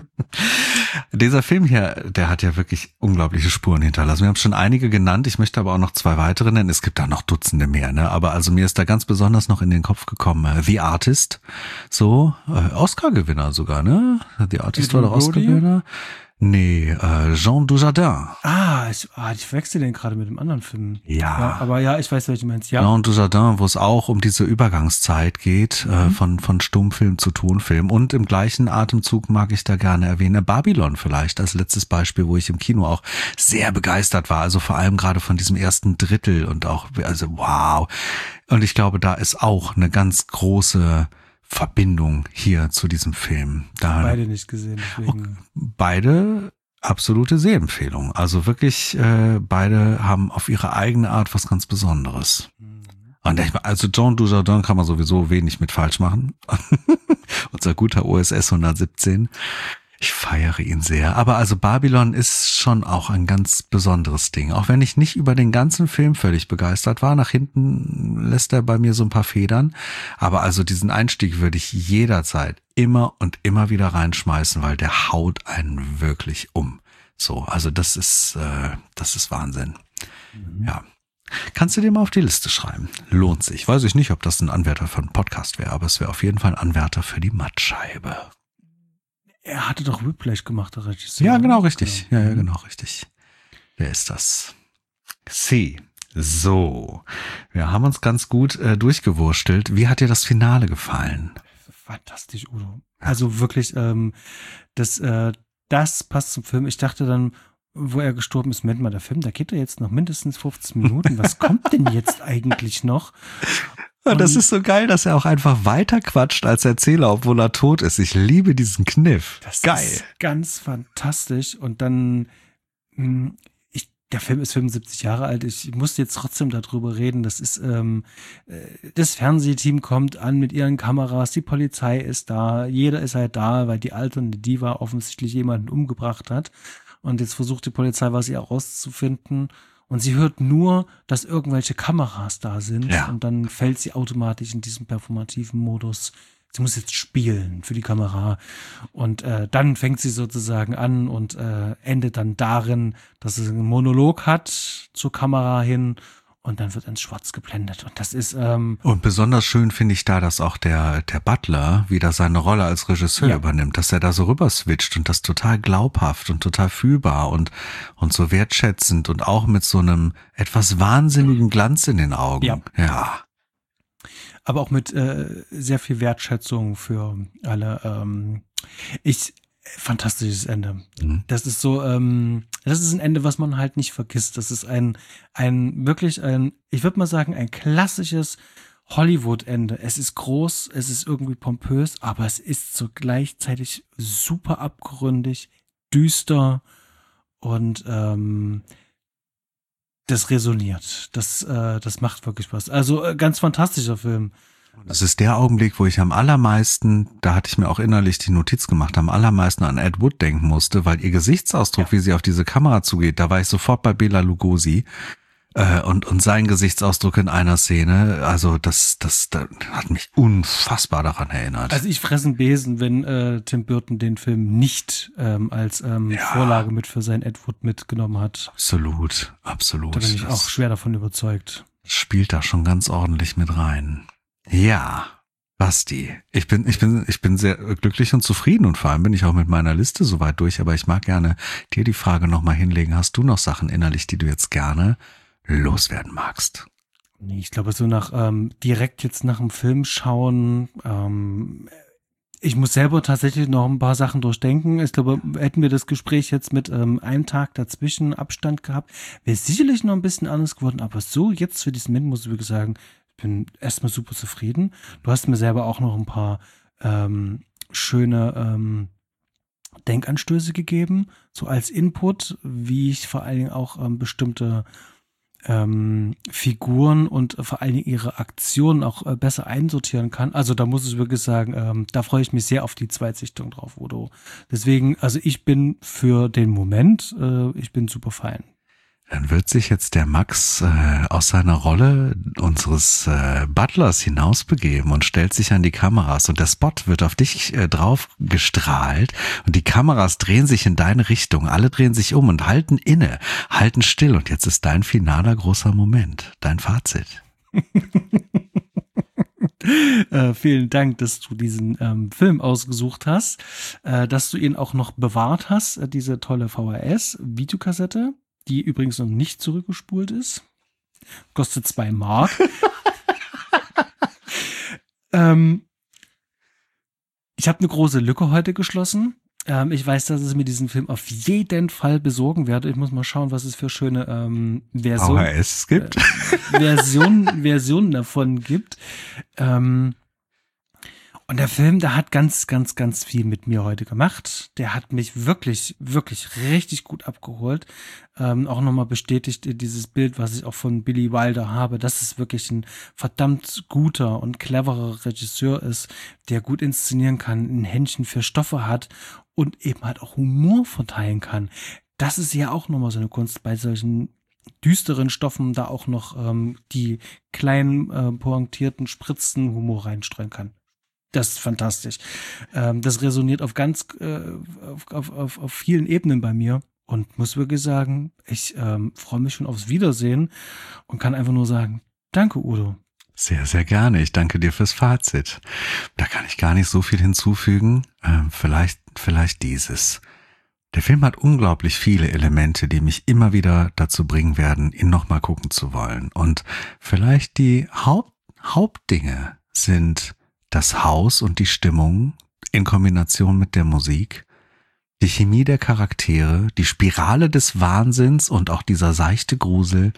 A: Dieser Film hier, der hat ja wirklich unglaubliche Spuren hinterlassen. Wir haben schon einige genannt. Ich möchte aber auch noch zwei weitere nennen. Es gibt da noch Dutzende mehr, ne? Aber also mir ist da ganz besonders noch in den Kopf gekommen, The Artist. So, äh, Oscar-Gewinner sogar, ne? The Artist war der Oscar-Gewinner. Nee, äh, Jean Dujardin.
B: Ah ich, ah, ich wechsle den gerade mit dem anderen Film.
A: Ja.
B: ja. Aber ja, ich weiß, welchen du meinst. Ja.
A: Jean Dujardin, wo es auch um diese Übergangszeit geht, mhm. äh, von von Stummfilm zu Tonfilm. Und im gleichen Atemzug mag ich da gerne erwähnen, Babylon vielleicht als letztes Beispiel, wo ich im Kino auch sehr begeistert war. Also vor allem gerade von diesem ersten Drittel und auch, also wow. Und ich glaube, da ist auch eine ganz große Verbindung hier zu diesem Film. Da
B: Beide nicht gesehen, deswegen.
A: Beide absolute Sehempfehlung. Also wirklich, äh, beide haben auf ihre eigene Art was ganz Besonderes. Mhm. Und ich, also Jean Dujardin kann man sowieso wenig mit falsch machen. Unser guter O S S hundertsiebzehn. Ich feiere ihn sehr. Aber also Babylon ist schon auch ein ganz besonderes Ding. Auch wenn ich nicht über den ganzen Film völlig begeistert war. Nach hinten lässt er bei mir so ein paar Federn. Aber also diesen Einstieg würde ich jederzeit immer und immer wieder reinschmeißen, weil der haut einen wirklich um. So, also das ist, äh, das ist Wahnsinn. Mhm. Ja. Kannst du dir mal auf die Liste schreiben. Lohnt sich. Weiß ich nicht, ob das ein Anwärter für einen Podcast wäre, aber es wäre auf jeden Fall ein Anwärter für die Mattscheibe.
B: Er hatte doch Whiplash gemacht, der Regisseur.
A: Ja, genau, richtig. Genau. Ja, ja, genau, richtig. Wer ist das? C. So. Wir haben uns ganz gut äh, durchgewurstelt. Wie hat dir das Finale gefallen?
B: Fantastisch, Udo. Also wirklich, ähm, das, äh, das passt zum Film. Ich dachte dann, wo er gestorben ist, Moment mal, der Film, da geht er jetzt noch mindestens fünfzehn Minuten. Was kommt denn jetzt eigentlich noch?
A: Und das ist so geil, dass er auch einfach weiter quatscht als Erzähler, obwohl er tot ist. Ich liebe diesen Kniff.
B: Das
A: geil.
B: Ist ganz fantastisch. Und dann, ich, der Film ist fünfundsiebzig Jahre alt. Ich muss jetzt trotzdem darüber reden. Das ist, ähm, das Fernsehteam kommt an mit ihren Kameras. Die Polizei ist da. Jeder ist halt da, weil die alternde Diva offensichtlich jemanden umgebracht hat. Und jetzt versucht die Polizei, was ihr herauszufinden. Und sie hört nur, dass irgendwelche Kameras da sind. Ja. Und dann fällt sie automatisch in diesen performativen Modus. Sie muss jetzt spielen für die Kamera. Und äh, dann fängt sie sozusagen an und äh, endet dann darin, dass sie einen Monolog hat zur Kamera hin. Und dann wird ins Schwarz geblendet. Und das ist ähm
A: und besonders schön finde ich da, dass auch der der Butler wieder seine Rolle als Regisseur ja. übernimmt, dass er da so rüber switcht und das total glaubhaft und total fühlbar und und so wertschätzend und auch mit so einem etwas wahnsinnigen Glanz in den Augen.
B: Ja.
A: ja.
B: Aber auch mit äh, sehr viel Wertschätzung für alle. Ähm, ich fantastisches Ende. Mhm. Das ist so, ähm, das ist ein Ende, was man halt nicht vergisst. Das ist ein, ein wirklich ein, ich würde mal sagen, ein klassisches Hollywood-Ende. Es ist groß, es ist irgendwie pompös, aber es ist so gleichzeitig super abgründig, düster und ähm, das resoniert. Das, äh, das macht wirklich was. Also äh, ganz fantastischer Film.
A: Das ist der Augenblick, wo ich am allermeisten, da hatte ich mir auch innerlich die Notiz gemacht, am allermeisten an Ed Wood denken musste, weil ihr Gesichtsausdruck, ja. wie sie auf diese Kamera zugeht, da war ich sofort bei Bela Lugosi äh, und und sein Gesichtsausdruck in einer Szene, also das das, das hat mich unfassbar daran erinnert.
B: Also ich fresse einen Besen, wenn äh, Tim Burton den Film nicht ähm, als ähm, ja. Vorlage mit für sein Ed Wood mitgenommen hat.
A: Absolut, absolut.
B: Da bin ich
A: das
B: auch schwer davon überzeugt.
A: Spielt da schon ganz ordentlich mit rein. Ja, Basti, ich bin, ich bin, ich bin sehr glücklich und zufrieden und vor allem bin ich auch mit meiner Liste soweit durch, aber ich mag gerne dir die Frage nochmal hinlegen. Hast du noch Sachen innerlich, die du jetzt gerne loswerden magst?
B: Nee, ich glaube, so nach, ähm, direkt jetzt nach dem Film schauen, ähm, ich muss selber tatsächlich noch ein paar Sachen durchdenken. Ich glaube, hätten wir das Gespräch jetzt mit ähm, einem Tag dazwischen Abstand gehabt, wäre es sicherlich noch ein bisschen anders geworden, aber so jetzt für diesen Moment muss ich wirklich sagen, ich bin erstmal super zufrieden. Du hast mir selber auch noch ein paar ähm, schöne ähm, Denkanstöße gegeben, so als Input, wie ich vor allen Dingen auch ähm, bestimmte ähm, Figuren und vor allen Dingen ihre Aktionen auch äh, besser einsortieren kann. Also da muss ich wirklich sagen, ähm, da freue ich mich sehr auf die Zweitsichtung drauf, Udo. Deswegen, also ich bin für den Moment, äh, ich bin super fein.
A: Dann wird sich jetzt der Max äh, aus seiner Rolle unseres äh, Butlers hinausbegeben und stellt sich an die Kameras und der Spot wird auf dich äh, drauf gestrahlt und die Kameras drehen sich in deine Richtung, alle drehen sich um und halten inne, halten still und jetzt ist dein finaler großer Moment, dein Fazit.
B: äh, vielen Dank, dass du diesen ähm, Film ausgesucht hast, äh, dass du ihn auch noch bewahrt hast, äh, diese tolle V H S-Videokassette. Die übrigens noch nicht zurückgespult ist. Kostet zwei Mark. ähm, ich habe eine große Lücke heute geschlossen. Ähm, ich weiß, dass ich mir diesen Film auf jeden Fall besorgen werde. Ich muss mal schauen, was es für schöne ähm, Version,
A: V H S gibt.
B: Äh, Version, Versionen davon gibt. Ähm, Und der Film, der hat ganz, ganz, ganz viel mit mir heute gemacht. Der hat mich wirklich, wirklich richtig gut abgeholt. Ähm, auch nochmal bestätigt dieses Bild, was ich auch von Billy Wilder habe, dass es wirklich ein verdammt guter und cleverer Regisseur ist, der gut inszenieren kann, ein Händchen für Stoffe hat und eben halt auch Humor verteilen kann. Das ist ja auch nochmal so eine Kunst, bei solchen düsteren Stoffen da auch noch ähm, die kleinen, äh, pointierten Spritzen Humor reinstreuen kann. Das ist fantastisch. Ähm, das resoniert auf ganz, äh, auf, auf, auf, auf vielen Ebenen bei mir und muss wirklich sagen, ich ähm, freue mich schon aufs Wiedersehen und kann einfach nur sagen, danke Udo.
A: Sehr, sehr gerne. Ich danke dir fürs Fazit. Da kann ich gar nicht so viel hinzufügen. Ähm, vielleicht, vielleicht dieses. Der Film hat unglaublich viele Elemente, die mich immer wieder dazu bringen werden, ihn nochmal gucken zu wollen. Und vielleicht die Haupt, Hauptdinge sind das Haus und die Stimmung in Kombination mit der Musik, die Chemie der Charaktere, die Spirale des Wahnsinns und auch dieser seichte Grusel,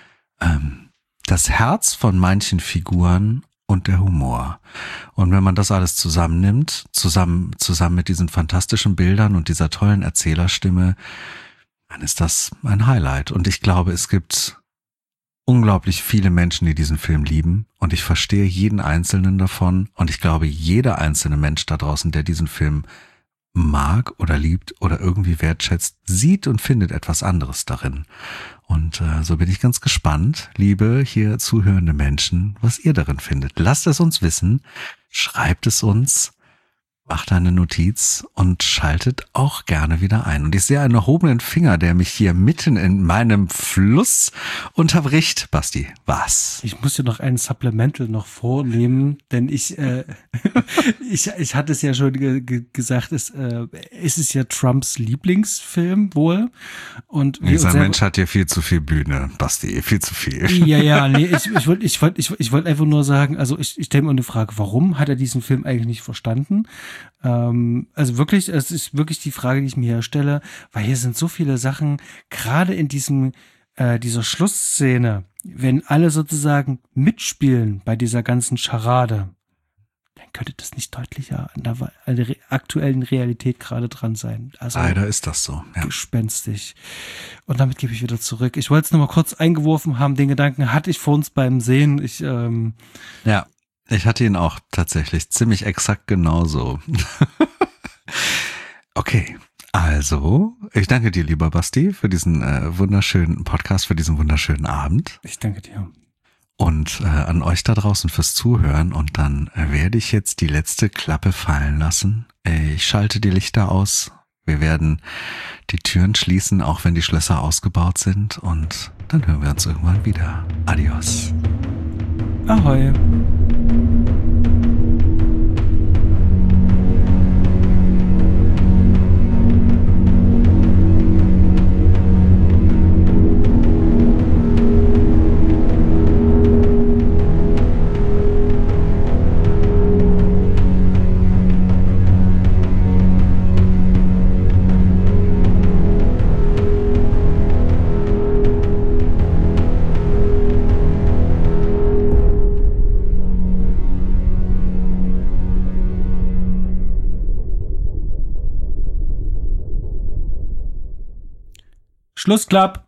A: ähm, das Herz von manchen Figuren und der Humor. Und wenn man das alles zusammennimmt, zusammen, zusammen mit diesen fantastischen Bildern und dieser tollen Erzählerstimme, dann ist das ein Highlight. Und ich glaube, es gibt unglaublich viele Menschen, die diesen Film lieben. Und ich verstehe jeden einzelnen davon. Und ich glaube, jeder einzelne Mensch da draußen, der diesen Film mag oder liebt oder irgendwie wertschätzt, sieht und findet etwas anderes darin. Und äh, so bin ich ganz gespannt, liebe hier zuhörende Menschen, was ihr darin findet. Lasst es uns wissen, schreibt es uns, macht eine Notiz und schaltet auch gerne wieder ein. Und ich sehe einen erhobenen Finger, der mich hier mitten in meinem Fluss unterbricht. Basti, was?
B: Ich muss ja noch ein Supplemental noch vornehmen, denn ich, äh, ich, ich hatte es ja schon ge- ge- gesagt, es, äh, es ist ja Trumps Lieblingsfilm wohl. Und wir
A: Dieser
B: uns
A: Mensch hat hier viel zu viel Bühne, Basti, viel zu viel.
B: Ja, ja, nee, ich, ich wollte ich wollte, ich, ich wollte einfach nur sagen, also ich, ich stelle mir eine Frage, warum hat er diesen Film eigentlich nicht verstanden? Ähm, also wirklich, es ist wirklich die Frage, die ich mir hier stelle, weil hier sind so viele Sachen, gerade in diesem, äh, dieser Schlussszene, wenn alle sozusagen mitspielen bei dieser ganzen Scharade, dann könnte das nicht deutlicher an der, an der aktuellen Realität gerade dran sein. Also
A: Leider ist das so, ja.
B: Gespenstig. Und damit gebe ich wieder zurück. Ich wollte es nur mal kurz eingeworfen haben, den Gedanken hatte ich vor uns beim Sehen. Ich, ähm
A: Ja, ich hatte ihn auch tatsächlich ziemlich exakt genauso. Okay, also ich danke dir, lieber Basti, für diesen äh, wunderschönen Podcast, für diesen wunderschönen Abend.
B: Ich danke dir.
A: Und äh, an euch da draußen fürs Zuhören. Und dann äh, werde ich jetzt die letzte Klappe fallen lassen. Äh, ich schalte die Lichter aus. Wir werden die Türen schließen, auch wenn die Schlösser ausgebaut sind. Und dann hören wir uns irgendwann wieder. Adios.
B: Ahoi. Schlussklapp.